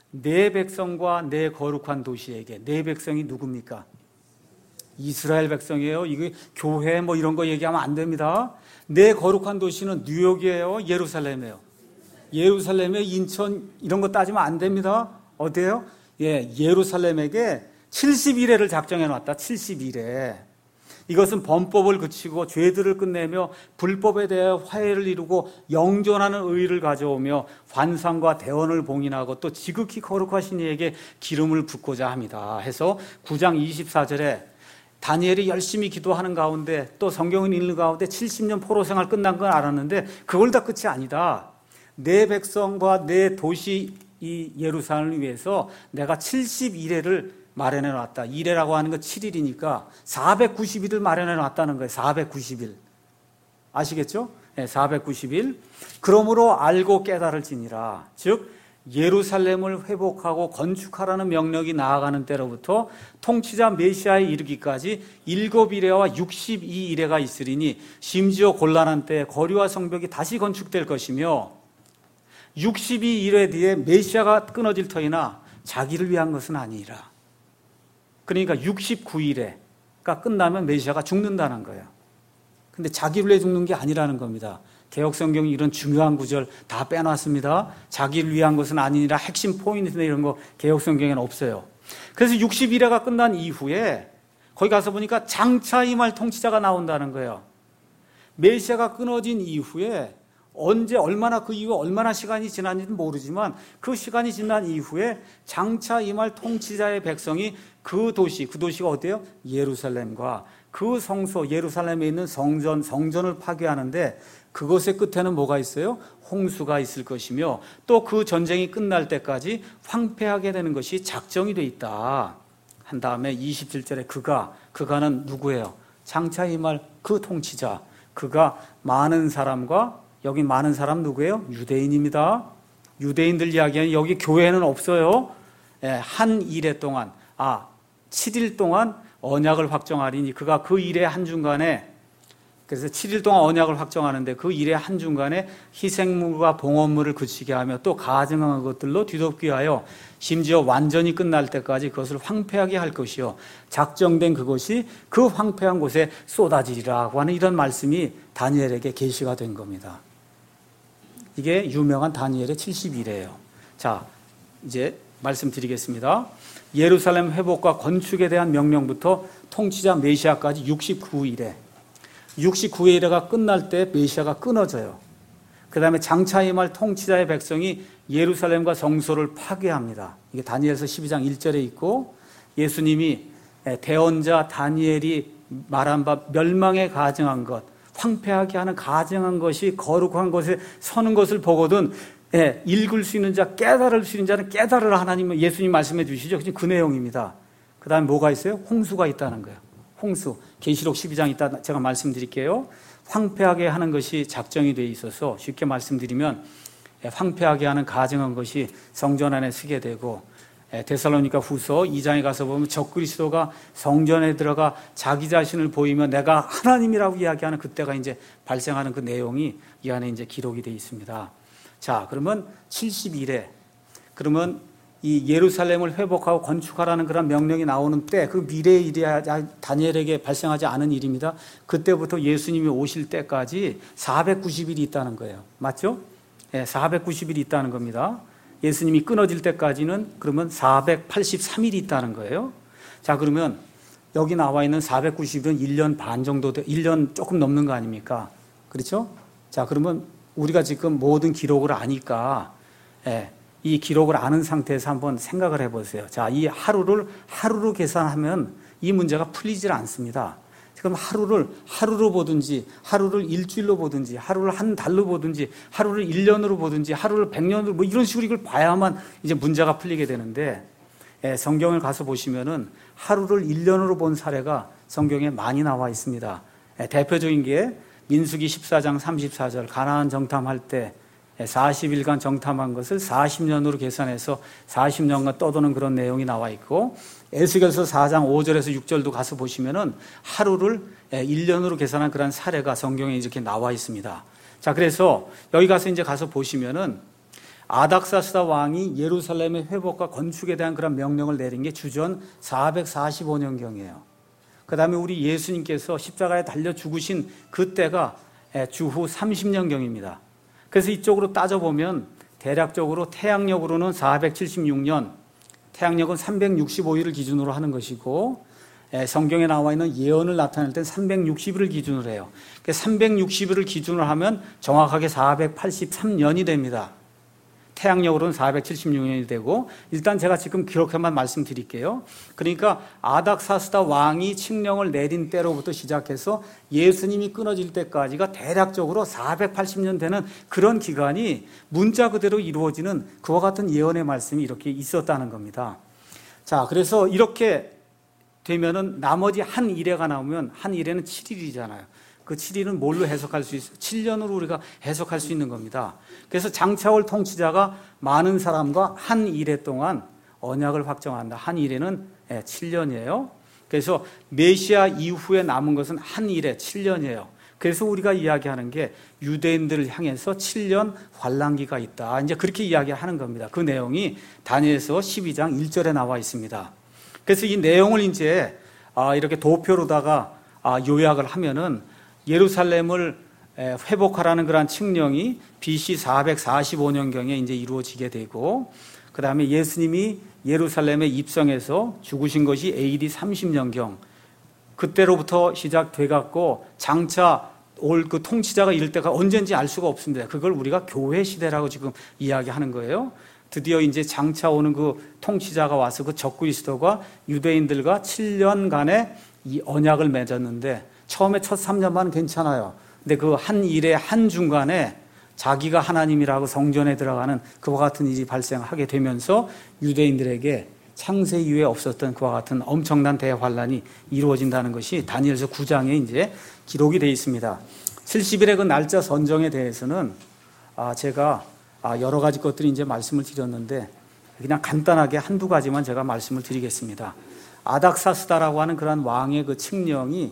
내 백성과 내 거룩한 도시에게. 내 백성이 누굽니까? 이스라엘 백성이에요. 이게 교회 뭐 이런 거 얘기하면 안 됩니다. 내 거룩한 도시는 뉴욕이에요, 예루살렘이에요? 예루살렘에 인천 이런 거 따지면 안 됩니다. 어때요? 예, 예루살렘에게 칠십일 회를 작정해 놨다. 칠십일 회. 이것은 범법을 그치고 죄들을 끝내며 불법에 대해 화해를 이루고 영존하는 의의를 가져오며 환상과 대언을 봉인하고 또 지극히 거룩하신 이에게 기름을 붓고자 합니다. 해서 구 장 이십사 절에 다니엘이 열심히 기도하는 가운데 또 성경을 읽는 가운데 칠십 년 포로 생활 끝난 건 알았는데 그걸 다 끝이 아니다. 내 백성과 내 도시 이 예루살렘을 위해서 내가 칠십일 회를 마련해 놨다. 일 회라고 하는 건 칠 일이니까 사백구십 일을 마련해 놨다는 거예요. 사백구십 일. 아시겠죠? 네, 사백구십 일. 그러므로 알고 깨달을지니라. 즉 예루살렘을 회복하고 건축하라는 명령이 나아가는 때로부터 통치자 메시아에 이르기까지 일곱 일회와 육십이 일회가 있으리니 심지어 곤란한 때에 거리와 성벽이 다시 건축될 것이며 육십이 일회 뒤에 메시아가 끊어질 터이나 자기를 위한 것은 아니라. 그러니까 육십구 일회가 끝나면 메시아가 죽는다는 거예요. 근데 자기를 위해 죽는 게 아니라는 겁니다. 개혁성경이 이런 중요한 구절 다 빼놨습니다. 자기를 위한 것은 아니라 핵심 포인트나 이런 거 개혁성경에는 없어요. 그래서 육십일 회가 끝난 이후에 거기 가서 보니까 장차 임할 통치자가 나온다는 거예요. 메시아가 끊어진 이후에 언제 얼마나 그 이후에 얼마나 시간이 지났는지는 모르지만 그 시간이 지난 이후에 장차 임할 통치자의 백성이 그 도시, 그 도시가 어때요? 예루살렘과 그 성소, 예루살렘에 있는 성전, 성전을 파괴하는데 그것의 끝에는 뭐가 있어요? 홍수가 있을 것이며 또 그 전쟁이 끝날 때까지 황폐하게 되는 것이 작정이 돼 있다. 한 다음에 이십칠 절에 그가, 그가는 누구예요? 장차 임할 그 통치자. 그가 많은 사람과 여기 많은 사람 누구예요? 유대인입니다. 유대인들 이야기는 여기 교회는 없어요. 한 일회 동안, 아, 칠 일 동안 언약을 확정하리니 그가 그 일의 한중간에 그래서 칠 일 동안 언약을 확정하는데 그 일의 한중간에 희생물과 봉헌물을 그치게 하며 또 가증한 것들로 뒤덮기 하여 심지어 완전히 끝날 때까지 그것을 황폐하게 할 것이요 작정된 그것이 그 황폐한 곳에 쏟아지리라고 하는 이런 말씀이 다니엘에게 계시가 된 겁니다. 이게 유명한 다니엘의 칠십일 회예요. 자, 이제 말씀드리겠습니다. 예루살렘 회복과 건축에 대한 명령부터 통치자 메시아까지 육십구 일회. 육십구 일회가 끝날 때 메시아가 끊어져요. 그 다음에 장차 임할 통치자의 백성이 예루살렘과 성소를 파괴합니다. 이게 다니엘서 십이 장 일 절에 있고 예수님이 대언자 다니엘이 말한 바 멸망에 가증한 것, 황폐하게 하는 가증한 것이 거룩한 곳에 서는 것을 보거든 예, 읽을 수 있는 자, 깨달을 수 있는 자는 깨달으라 하나님은 예수님 말씀해 주시죠. 그 내용입니다. 그 다음에 뭐가 있어요? 홍수가 있다는 거예요. 홍수. 계시록 십이 장 있다 제가 말씀드릴게요. 황폐하게 하는 것이 작정이 되어 있어서 쉽게 말씀드리면 황폐하게 하는 가증한 것이 성전 안에 서게 되고 데살로니가 후서 이 장에 가서 보면 적그리스도가 성전에 들어가 자기 자신을 보이며 내가 하나님이라고 이야기하는 그때가 이제 발생하는 그 내용이 이 안에 이제 기록이 되어 있습니다. 자, 그러면 칠십일 회. 그러면 이 예루살렘을 회복하고 건축하라는 그런 명령이 나오는 때 그 미래의 일이 다니엘에게 발생하지 않은 일입니다. 그때부터 예수님이 오실 때까지 사백구십 일이 있다는 거예요. 맞죠? 네, 사백구십 일이 있다는 겁니다. 예수님이 끊어질 때까지는 그러면 사백팔십삼 일이 있다는 거예요. 자, 그러면 여기 나와 있는 사백구십 일은 일 년 반 정도, 일 년 조금 넘는 거 아닙니까? 그렇죠? 자, 그러면 우리가 지금 모든 기록을 아니까, 예, 이 기록을 아는 상태에서 한번 생각을 해보세요. 자, 이 하루를 하루로 계산하면 이 문제가 풀리질 않습니다. 그럼 하루를 하루로 보든지, 하루를 일주일로 보든지, 하루를 한 달로 보든지, 하루를 일 년으로 보든지, 하루를 백 년으로 뭐 이런 식으로 이걸 봐야만 이제 문제가 풀리게 되는데, 예, 성경을 가서 보시면은 하루를 일 년으로 본 사례가 성경에 많이 나와 있습니다. 예, 대표적인 게 민수기 십사 장 삼십사 절 가나안 정탐할 때 사십 일간 정탐한 것을 사십 년으로 계산해서 사십 년간 떠도는 그런 내용이 나와 있고 에스겔서 사 장 오 절에서 육 절도 가서 보시면은 하루를 일 년으로 계산한 그런 사례가 성경에 이렇게 나와 있습니다. 자, 그래서 여기 가서 이제 가서 보시면은 아닥사스다 왕이 예루살렘의 회복과 건축에 대한 그런 명령을 내린 게 주전 사백사십오 년경이에요. 그 다음에 우리 예수님께서 십자가에 달려 죽으신 그때가 주후 삼십 년경입니다. 그래서 이쪽으로 따져보면 대략적으로 태양력으로는 사백칠십육 년, 태양력은 삼백육십오 일을 기준으로 하는 것이고, 성경에 나와 있는 예언을 나타낼 땐 삼백육십 일을 기준으로 해요. 삼백육십 일을 기준으로 하면 정확하게 사백팔십삼 년이 됩니다. 태양력으로는 사백칠십육 년이 되고, 일단 제가 지금 기록해만 말씀드릴게요. 그러니까 아닥사스다 왕이 칙령을 내린 때로부터 시작해서 예수님이 끊어질 때까지가 대략적으로 사백팔십 년 되는 그런 기간이 문자 그대로 이루어지는 그와 같은 예언의 말씀이 이렇게 있었다는 겁니다. 자, 그래서 이렇게 되면은 나머지 한 일회가 나오면 한 일회는 칠 일이잖아요. 그 칠 일은 뭘로 해석할 수 있어요? 칠 년으로 우리가 해석할 수 있는 겁니다. 그래서 장차올 통치자가 많은 사람과 한 일회 동안 언약을 확정한다. 한 일회는 칠 년이에요. 그래서 메시아 이후에 남은 것은 한 일회 칠 년이에요. 그래서 우리가 이야기하는 게 유대인들을 향해서 칠 년 환란기가 있다. 이제 그렇게 이야기하는 겁니다. 그 내용이 다니엘서 십이 장 일 절에 나와 있습니다. 그래서 이 내용을 이제 이렇게 도표로다가 요약을 하면은 예루살렘을 회복하라는 그러한 칙령이 비씨 사백사십오 년경에 이제 이루어지게 되고, 그 다음에 예수님이 예루살렘에 입성해서 죽으신 것이 에이디 삼십 년경, 그때로부터 시작돼 갖고 장차 올 그 통치자가 이를 때가 언제인지 알 수가 없습니다. 그걸 우리가 교회 시대라고 지금 이야기하는 거예요. 드디어 이제 장차 오는 그 통치자가 와서 그 적그리스도가 유대인들과 칠 년간의 이 언약을 맺었는데, 처음에 첫 삼 년만 괜찮아요. 근데 그 한 일의 한 중간에 자기가 하나님이라고 성전에 들어가는 그와 같은 일이 발생하게 되면서 유대인들에게 창세 이후에 없었던 그와 같은 엄청난 대환란이 이루어진다는 것이 다니엘서 구 장에 이제 기록이 되어 있습니다. 칠십 일의 그 날짜 선정에 대해서는 제가 여러 가지 것들이 이제 말씀을 드렸는데, 그냥 간단하게 한두 가지만 제가 말씀을 드리겠습니다. 아닥사스다라고 하는 그런 왕의 그 칙령이,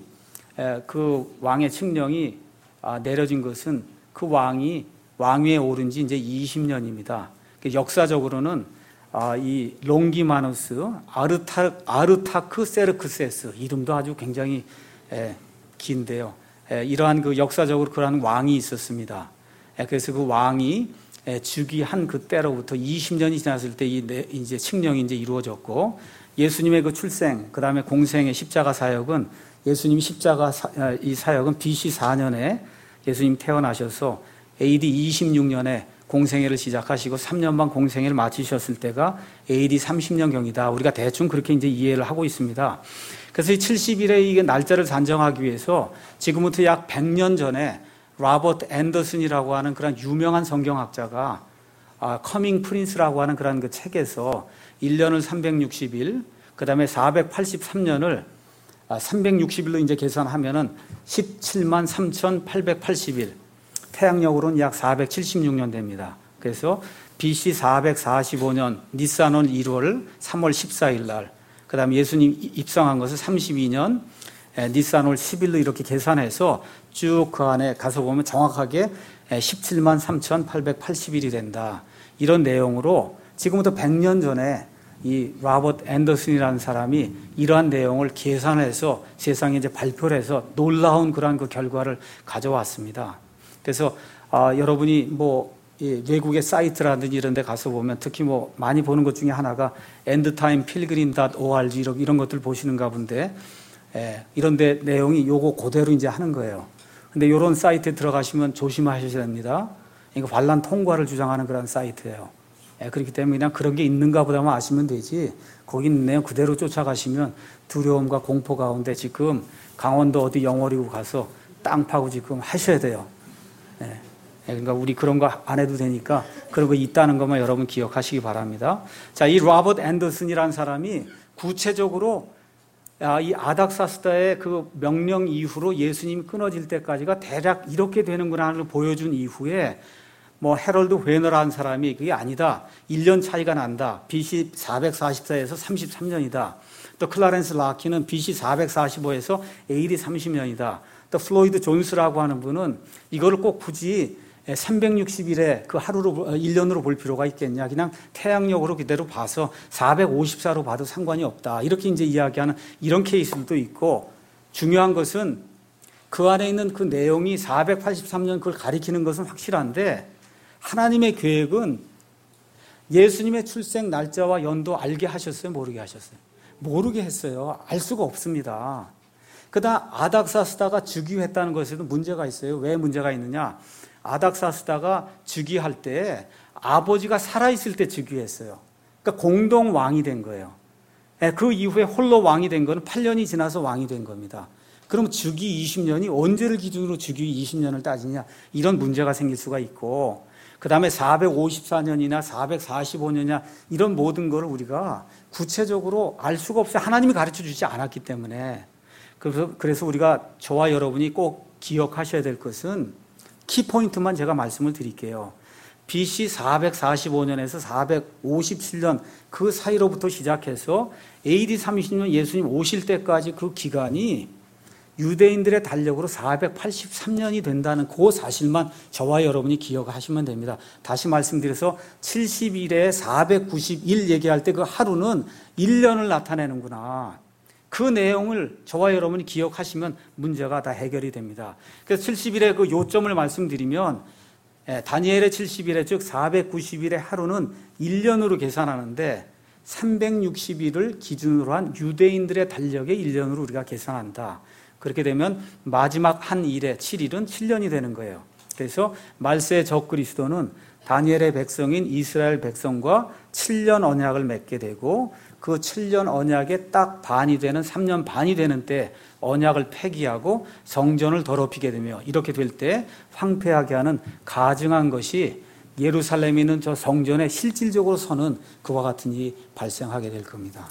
그 왕의 칙령이 내려진 것은 그 왕이 왕위에 오른 지 이제 이십 년입니다. 역사적으로는 이 롱기마누스 아르타, 아르타크 세르크세스, 이름도 아주 굉장히 긴데요. 이러한 그 역사적으로 그러한 왕이 있었습니다. 그래서 그 왕이 즉위한 그때로부터 이십 년이 지났을 때 이 이제 칙령이 이제 이루어졌고, 예수님의 그 출생, 그 다음에 공생의 십자가 사역은, 예수님 십자가 사, 이 사역은 비씨 사 년에 예수님 태어나셔서 에이디 이십육 년에 공생애를 시작하시고 삼 년 반 공생애를 마치셨을 때가 에이디 삼십 년경이다. 우리가 대충 그렇게 이제 이해를 하고 있습니다. 그래서 이 칠십 일의 이 날짜를 산정하기 위해서 지금부터 약 백 년 전에 로버트 앤더슨이라고 하는 그런 유명한 성경학자가 커밍 프린스라고 하는 그런 그 책에서 일 년을 삼백육십 일, 그 다음에 사백팔십삼 년을 삼백육십 일로 이제 계산하면은 십칠만 삼천팔백팔십 일, 태양력으로는 약 사백칠십육 년 됩니다. 그래서 비씨 사백사십오 년 니산월 일월 삼월 십사일 날, 그 다음에 예수님 입성한 것은 삼십이 년 니산월 십 일로 이렇게 계산해서 쭉 그 안에 가서 보면 정확하게 십칠만 삼천팔백팔십 일이 된다. 이런 내용으로 지금부터 백 년 전에 이 로버트 앤더슨이라는 사람이 이러한 내용을 계산해서 세상에 이제 발표를 해서 놀라운 그러한 그 결과를 가져왔습니다. 그래서 아, 여러분이 뭐 이 외국의 사이트라든지 이런 데 가서 보면, 특히 뭐 많이 보는 것 중에 하나가 엔드타임 필그림 닷 오알지 이런, 이런 것들 보시는가 본데, 예, 이런 데 내용이 요거 그대로 이제 하는 거예요. 근데 이런 사이트에 들어가시면 조심하셔야 됩니다. 이거 반란 통과를 주장하는 그런 사이트예요. 예, 그렇기 때문에 그냥 그런 게 있는가 보다만 아시면 되지, 거기 있는 내용 그대로 쫓아가시면 두려움과 공포 가운데 지금 강원도 어디 영월이고 가서 땅 파고 지금 하셔야 돼요. 예, 그러니까 우리 그런 거 안 해도 되니까 그런 거 있다는 것만 여러분 기억하시기 바랍니다. 자, 이 로버트 앤더슨이라는 사람이 구체적으로 이 아닥사스다의 그 명령 이후로 예수님이 끊어질 때까지가 대략 이렇게 되는구나를 보여준 이후에, 뭐 헤럴드 회너라는 사람이 그게 아니다, 일 년 차이가 난다, 비씨 사백사십사에서 삼십삼 년이다. 또 클라렌스 라키는 비씨 사백사십오에서 에이디 삼십 년이다. 또 플로이드 존스라고 하는 분은 이거를 꼭 굳이 삼백육십 일에 그 하루로, 일 년으로 볼 필요가 있겠냐. 그냥 태양력으로 그대로 봐서 사백오십사로 봐도 상관이 없다. 이렇게 이제 이야기하는 이런 케이스도 있고, 중요한 것은 그 안에 있는 그 내용이 사백팔십삼 년 그걸 가리키는 것은 확실한데, 하나님의 계획은 예수님의 출생 날짜와 연도 알게 하셨어요? 모르게 하셨어요? 모르게 했어요. 알 수가 없습니다. 그 다음 아닥사스다가 즉위했다는 것에도 문제가 있어요. 왜 문제가 있느냐? 아닥사스다가 즉위할 때 아버지가 살아있을 때 즉위했어요. 그러니까 공동 왕이 된 거예요. 그 이후에 홀로 왕이 된 거는 팔 년이 지나서 왕이 된 겁니다. 그럼 즉위 이십 년이 언제를 기준으로 즉위 이십 년을 따지냐? 이런 문제가 생길 수가 있고, 그 다음에 사백오십사 년이나 사백사십오 년이나 이런 모든 걸 우리가 구체적으로 알 수가 없어요. 하나님이 가르쳐 주지 않았기 때문에. 그래서, 그래서 우리가 저와 여러분이 꼭 기억하셔야 될 것은 키포인트만 제가 말씀을 드릴게요. 비씨 사백사십오 년에서 사백오십칠 년 그 사이로부터 시작해서 에이디 삼십 년 예수님 오실 때까지 그 기간이 유대인들의 달력으로 사백팔십삼 년이 된다는 그 사실만 저와 여러분이 기억하시면 됩니다. 다시 말씀드려서 칠십 일에 사백구십일 얘기할 때 그 하루는 일 년을 나타내는구나. 그 내용을 저와 여러분이 기억하시면 문제가 다 해결이 됩니다. 그래서 칠십 일의 그 요점을 말씀드리면, 다니엘의 칠십 일에 즉 사백구십 일의 하루는 일 년으로 계산하는데 삼백육십 일을 기준으로 한 유대인들의 달력의 일 년으로 우리가 계산한다. 그렇게 되면 마지막 한 일에 칠 일은 칠 년이 되는 거예요. 그래서 말세의 적그리스도는 다니엘의 백성인 이스라엘 백성과 칠 년 언약을 맺게 되고, 그 칠 년 언약의 딱 반이 되는 삼 년 반이 되는 때 언약을 폐기하고 성전을 더럽히게 되며, 이렇게 될 때 황폐하게 하는 가증한 것이 예루살렘에 있는 저 성전에 실질적으로 서는 그와 같은 일이 발생하게 될 겁니다.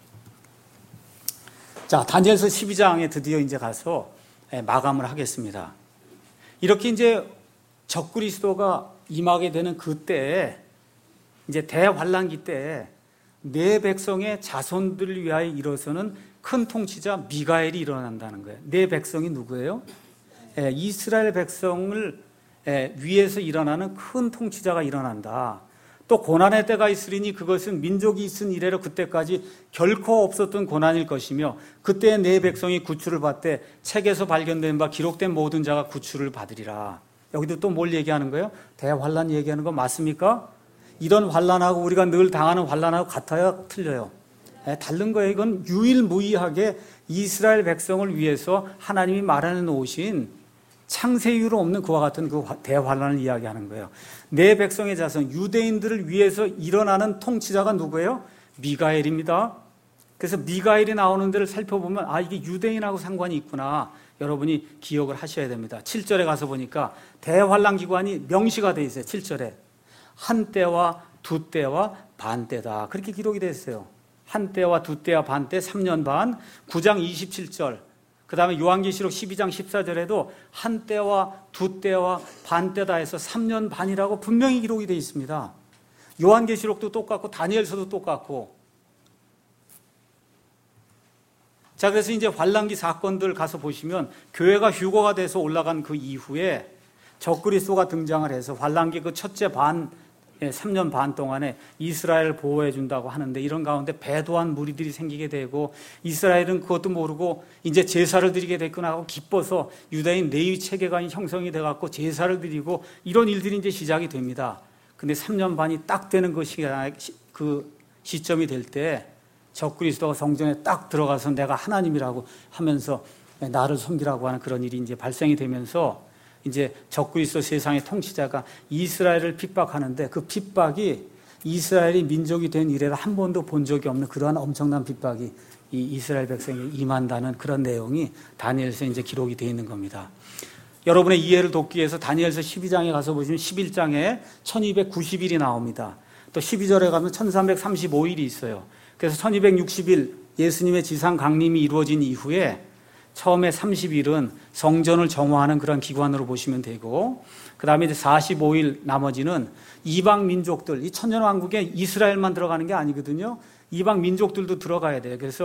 자, 다니엘서 십이 장에 드디어 이제 가서 마감을 하겠습니다. 이렇게 이제 적그리스도가 임하게 되는 그때에, 이제 대환란기 때 내 백성의 자손들을 위하여 일어서는 큰 통치자 미가엘이 일어난다는 거예요. 내 백성이 누구예요? 예, 이스라엘 백성을 예, 위에서 일어나는 큰 통치자가 일어난다. 또 고난의 때가 있으리니 그것은 민족이 있은 이래로 그때까지 결코 없었던 고난일 것이며, 그때 내 백성이 구출을 받되 책에서 발견된 바 기록된 모든 자가 구출을 받으리라. 여기도 또 뭘 얘기하는 거예요? 대환란 얘기하는 거 맞습니까? 이런 환란하고 우리가 늘 당하는 환란하고 같아요? 틀려요? 네, 다른 거예요. 이건 유일무이하게 이스라엘 백성을 위해서 하나님이 마련해 놓으신 창세 이후로 없는 그와 같은 그 대환란을 이야기하는 거예요. 내 백성의 자손 유대인들을 위해서 일어나는 통치자가 누구예요? 미가엘입니다. 그래서 미가엘이 나오는 데를 살펴보면 아, 이게 유대인하고 상관이 있구나. 여러분이 기억을 하셔야 됩니다. 칠 절에 가서 보니까 대환란 기관이 명시가 되어 있어요. 칠 절에 한 때와 두 때와 반 때다. 그렇게 기록이 되어 있어요. 한 때와 두 때와 반 때 삼 년 반. 구 장 이십칠 절. 그 다음에 요한계시록 십이 장 십사 절에도 한 때와 두 때와 반 때다 해서 삼 년 반이라고 분명히 기록이 되어 있습니다. 요한계시록도 똑같고 다니엘서도 똑같고. 자, 그래서 이제 환란기 사건들 가서 보시면 교회가 휴거가 돼서 올라간 그 이후에 적그리스도가 등장을 해서 환란기 그 첫째 반, 삼 년 반 동안에 이스라엘을 보호해 준다고 하는데, 이런 가운데 배도한 무리들이 생기게 되고, 이스라엘은 그것도 모르고 이제 제사를 드리게 됐구나 하고 기뻐서 유다인 레위 체계가 형성이 돼갖고 제사를 드리고, 이런 일들이 이제 시작이 됩니다. 근데 삼 년 반이 딱 되는 그 시간, 그 시점이 될 때 적그리스도가 성전에 딱 들어가서 내가 하나님이라고 하면서 나를 섬기라고 하는 그런 일이 이제 발생이 되면서, 이제 적그리스도 세상의 통치자가 이스라엘을 핍박하는데, 그 핍박이 이스라엘이 민족이 된 이래로 한 번도 본 적이 없는 그러한 엄청난 핍박이 이 이스라엘 백성에 임한다는 그런 내용이 다니엘서에 이제 기록이 되어 있는 겁니다. 여러분의 이해를 돕기 위해서 다니엘서 십이 장에 가서 보시면 십일 장에 천이백구십 일이 나옵니다. 또 십이 절에 가면 천삼백삼십오 일이 있어요. 그래서 천이백육십 일 예수님의 지상 강림이 이루어진 이후에 처음에 삼십 일은 성전을 정화하는 그런 기관으로 보시면 되고, 그 다음에 이제 사십오 일 나머지는 이방 민족들, 이 천년왕국에 이스라엘만 들어가는 게 아니거든요. 이방 민족들도 들어가야 돼요. 그래서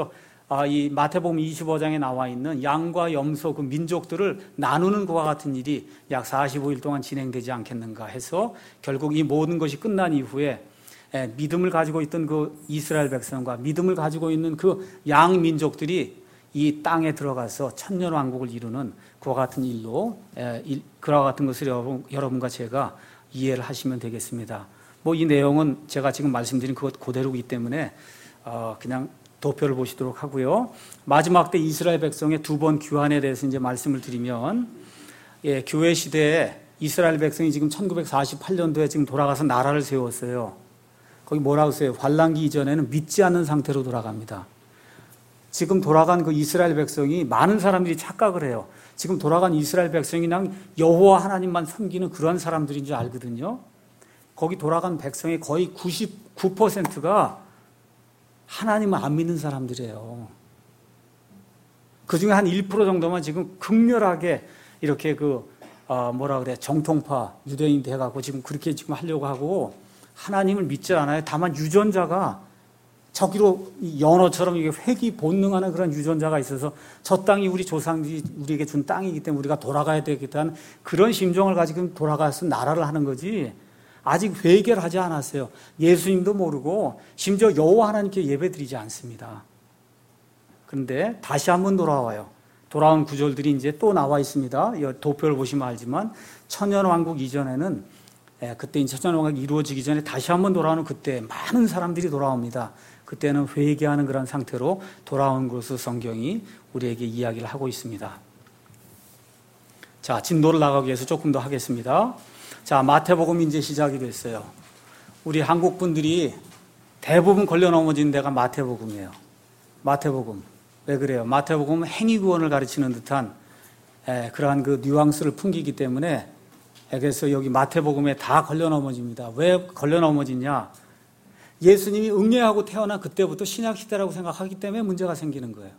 아, 이 마태복음 이십오 장에 나와 있는 양과 염소 그 민족들을 나누는 것과 같은 일이 약 사십오 일 동안 진행되지 않겠는가 해서 결국 이 모든 것이 끝난 이후에 예, 믿음을 가지고 있던 그 이스라엘 백성과 믿음을 가지고 있는 그 양 민족들이 이 땅에 들어가서 천년 왕국을 이루는 그와 같은 일로 예, 일, 그와 같은 것을 여러분, 여러분과 제가 이해를 하시면 되겠습니다. 뭐 이 내용은 제가 지금 말씀드린 그것 그대로이기 때문에 어, 그냥 도표를 보시도록 하고요. 마지막 때 이스라엘 백성의 두 번 귀환에 대해서 이제 말씀을 드리면, 예, 교회 시대에 이스라엘 백성이 지금 천구백사십팔 년도에 지금 돌아가서 나라를 세웠어요. 거기 뭐라고 써요? 환란기 이전에는 믿지 않는 상태로 돌아갑니다. 지금 돌아간 그 이스라엘 백성이 많은 사람들이 착각을 해요. 지금 돌아간 이스라엘 백성이 그냥 여호와 하나님만 섬기는 그런 사람들인 줄 알거든요. 거기 돌아간 백성의 거의 구십구 퍼센트가 하나님을 안 믿는 사람들이에요. 그 중에 한 일 퍼센트 정도만 지금 극렬하게 이렇게 그, 어, 뭐라 그래, 정통파 유대인 돼갖고 지금 그렇게 지금 하려고 하고 하나님을 믿지 않아요. 다만 유전자가 저기로 연어처럼 이게 회귀 본능하는 그런 유전자가 있어서 저 땅이 우리 조상들이 우리에게 준 땅이기 때문에 우리가 돌아가야 되겠다는 그런 심정을 가지고 돌아가서 나라를 하는 거지 아직 회개를 하지 않았어요. 예수님도 모르고 심지어 여호와 하나님께 예배드리지 않습니다. 그런데 다시 한번 돌아와요. 돌아온 구절들이 이제 또 나와 있습니다. 이 도표를 보시면 알지만 천년왕국 이전에는 예, 그때 천년왕국이 이루어지기 전에 다시 한번 돌아오는 그때 많은 사람들이 돌아옵니다. 그때는 회개하는 그런 상태로 돌아온 것으로 성경이 우리에게 이야기를 하고 있습니다. 자, 진도를 나가기 위해서 조금 더 하겠습니다. 자, 마태복음이 이제 시작이 됐어요. 우리 한국 분들이 대부분 걸려 넘어진 데가 마태복음이에요. 마태복음. 왜 그래요? 마태복음은 행위구원을 가르치는 듯한 에, 그러한 그 뉘앙스를 풍기기 때문에 그래서 여기 마태복음에 다 걸려 넘어집니다. 왜 걸려 넘어지냐? 예수님이 응애하고 태어난 그때부터 신약시대라고 생각하기 때문에 문제가 생기는 거예요.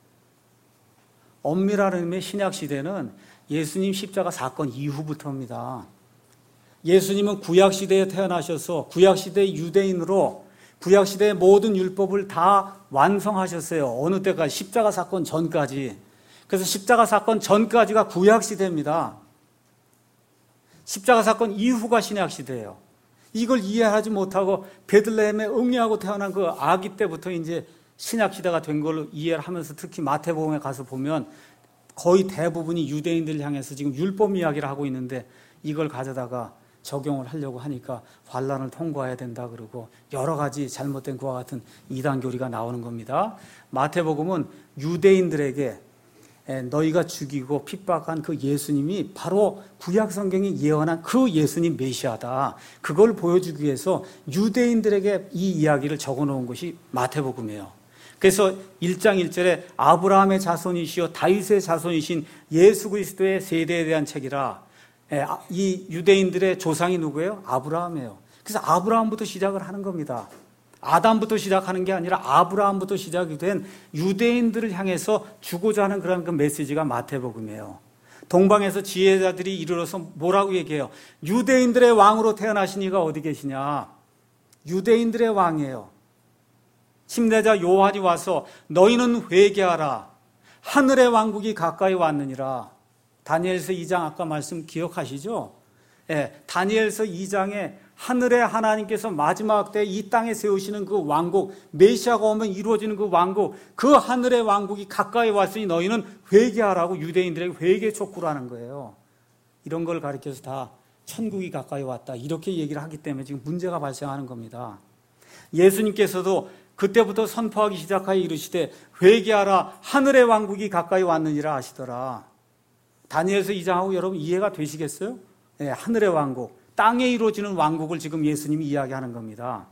엄밀한 의미의 신약시대는 예수님 십자가 사건 이후부터입니다. 예수님은 구약시대에 태어나셔서 구약시대의 유대인으로 구약시대의 모든 율법을 다 완성하셨어요. 어느 때까지? 십자가 사건 전까지. 그래서 십자가 사건 전까지가 구약시대입니다. 십자가 사건 이후가 신약시대예요. 이걸 이해하지 못하고 베들레헴에 응애하고 태어난 그 아기 때부터 이제 신약시대가 된 걸로 이해를 하면서 특히 마태복음에 가서 보면 거의 대부분이 유대인들 향해서 지금 율법 이야기를 하고 있는데 이걸 가져다가 적용을 하려고 하니까 환란을 통과해야 된다 그러고 여러 가지 잘못된 그와 같은 이단 교리가 나오는 겁니다. 마태복음은 유대인들에게 너희가 죽이고 핍박한 그 예수님이 바로 구약 성경이 예언한 그 예수님 메시아다. 그걸 보여주기 위해서 유대인들에게 이 이야기를 적어놓은 것이 마태복음이에요. 그래서 일 장 일 절에 아브라함의 자손이시요 다윗의 자손이신 예수 그리스도의 세대에 대한 책이라. 이 유대인들의 조상이 누구예요? 아브라함이에요. 그래서 아브라함부터 시작을 하는 겁니다. 아담부터 시작하는 게 아니라 아브라함부터 시작이 된 유대인들을 향해서 주고자 하는 그런 그 메시지가 마태복음이에요. 동방에서 지혜자들이 이르러서 뭐라고 얘기해요? 유대인들의 왕으로 태어나신 이가 어디 계시냐? 유대인들의 왕이에요. 침례자 요한이 와서 너희는 회개하라. 하늘의 왕국이 가까이 왔느니라. 다니엘서 이 장 아까 말씀 기억하시죠? 예, 다니엘서 이 장에 하늘의 하나님께서 마지막 때 이 땅에 세우시는 그 왕국, 메시아가 오면 이루어지는 그 왕국, 그 하늘의 왕국이 가까이 왔으니 너희는 회개하라고 유대인들에게 회개 촉구를 하는 거예요. 이런 걸 가리켜서 다 천국이 가까이 왔다 이렇게 얘기를 하기 때문에 지금 문제가 발생하는 겁니다. 예수님께서도 그때부터 선포하기 시작하여 이르시되 회개하라 하늘의 왕국이 가까이 왔느니라 하시더라. 다니엘서 이 장하고 여러분 이해가 되시겠어요? 네, 하늘의 왕국, 땅에 이루어지는 왕국을 지금 예수님이 이야기하는 겁니다.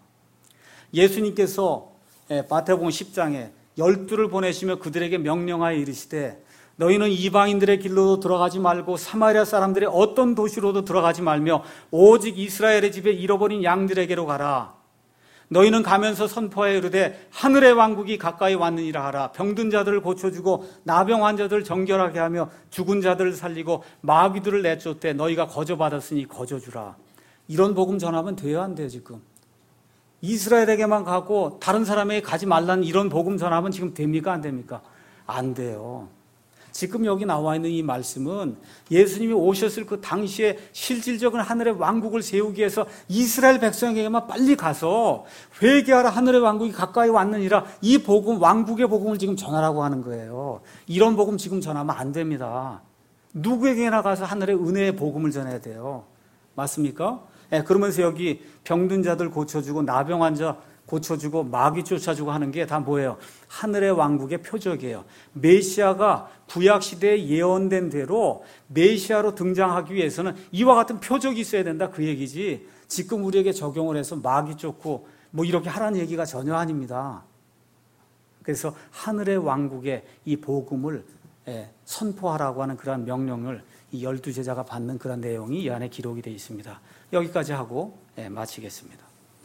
예수님께서 마태복음 십 장에 열두를 보내시며 그들에게 명령하여 이르시되 너희는 이방인들의 길로도 들어가지 말고 사마리아 사람들의 어떤 도시로도 들어가지 말며 오직 이스라엘의 집에 잃어버린 양들에게로 가라. 너희는 가면서 선포하여 이르되 하늘의 왕국이 가까이 왔느니라 하라. 병든 자들을 고쳐주고 나병 환자들을 정결하게 하며 죽은 자들을 살리고 마귀들을 내쫓되 너희가 거저받았으니 거저주라. 이런 복음 전하면 돼요, 안 돼요 지금? 이스라엘에게만 가고 다른 사람에게 가지 말라는 이런 복음 전하면 지금 됩니까? 안 됩니까? 안 돼요. 지금 여기 나와 있는 이 말씀은 예수님이 오셨을 그 당시에 실질적인 하늘의 왕국을 세우기 위해서 이스라엘 백성에게만 빨리 가서 회개하라, 하늘의 왕국이 가까이 왔느니라, 이 복음, 왕국의 복음을 지금 전하라고 하는 거예요. 이런 복음 지금 전하면 안 됩니다. 누구에게나 가서 하늘의 은혜의 복음을 전해야 돼요. 맞습니까? 네, 그러면서 여기 병든 자들 고쳐주고 나병 환자 고쳐주고 마귀 쫓아주고 하는 게 다 뭐예요? 하늘의 왕국의 표적이에요. 메시아가 구약시대에 예언된 대로 메시아로 등장하기 위해서는 이와 같은 표적이 있어야 된다, 그 얘기지, 지금 우리에게 적용을 해서 마귀 쫓고 뭐 이렇게 하라는 얘기가 전혀 아닙니다. 그래서 하늘의 왕국의 이 복음을 선포하라고 하는 그런 명령을 이 열두 제자가 받는 그런 내용이 이 안에 기록이 되어 있습니다. 여기까지 하고 마치겠습니다.